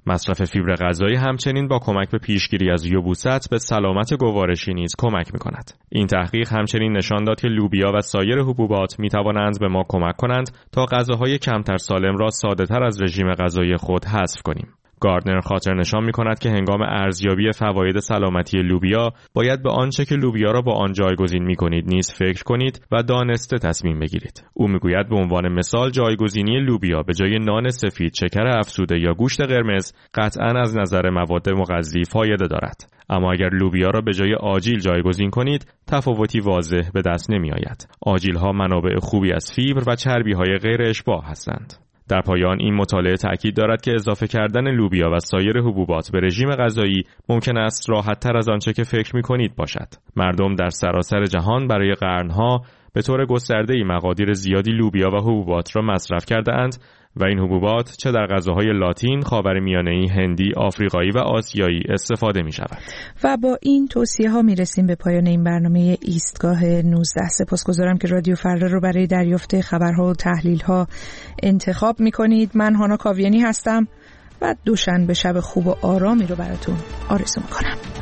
مصرف فیبر غذایی همچنین با کمک به پیشگیری از یبوست به سلامت گوارشی نیز کمک می‌کند. این تحقیق همچنین نشان داد که لوبیا و سایر حبوبات می‌توانند به ما کمک کنند تا غذاهای کمتر سالم را ساده‌تر از رژیم غذایی خود حذف کنیم. گاردنر خاطر نشان می‌کند که هنگام ارزیابی فواید سلامتی لوبیا باید به آنچه که لوبیا را با آن جایگزین می‌کنید نیز فکر کنید و دانسته تصمیم بگیرید. او می‌گوید به عنوان مثال جایگزینی لوبیا به جای نان سفید، شکر افزوده یا گوشت قرمز قطعاً از نظر مواد مغذی فایده دارد. اما اگر لوبیا را به جای آجیل جایگزین کنید، تفاوتی واضح به دست نمی‌آید. آجیل‌ها منابع خوبی از فیبر و چربی‌های غیر اشباع هستند. در پایان این مطالعه تأکید دارد که اضافه کردن لوبیا و سایر حبوبات به رژیم غذایی ممکن است راحت‌تر از آنچه که فکر می‌کنید باشد. مردم در سراسر جهان برای قرن‌ها به طور گسترده‌ای مقادیر زیادی لوبیا و حبوبات را مصرف کرده‌اند و این حبوبات چه در غذاهای لاتین، خاورمیانه‌ای، هندی، آفریقایی و آسیایی استفاده می‌شود. و با این توصیه‌ها می‌رسیم به پایان این برنامه ایستگاه نوزده. سپاسگزارم که رادیو فردا رو برای دریافت خبرها و تحلیل‌ها انتخاب می‌کنید. من هانا کاویانی هستم و دوشنبه شب خوب و آرامی رو براتون آرزو می‌کنم.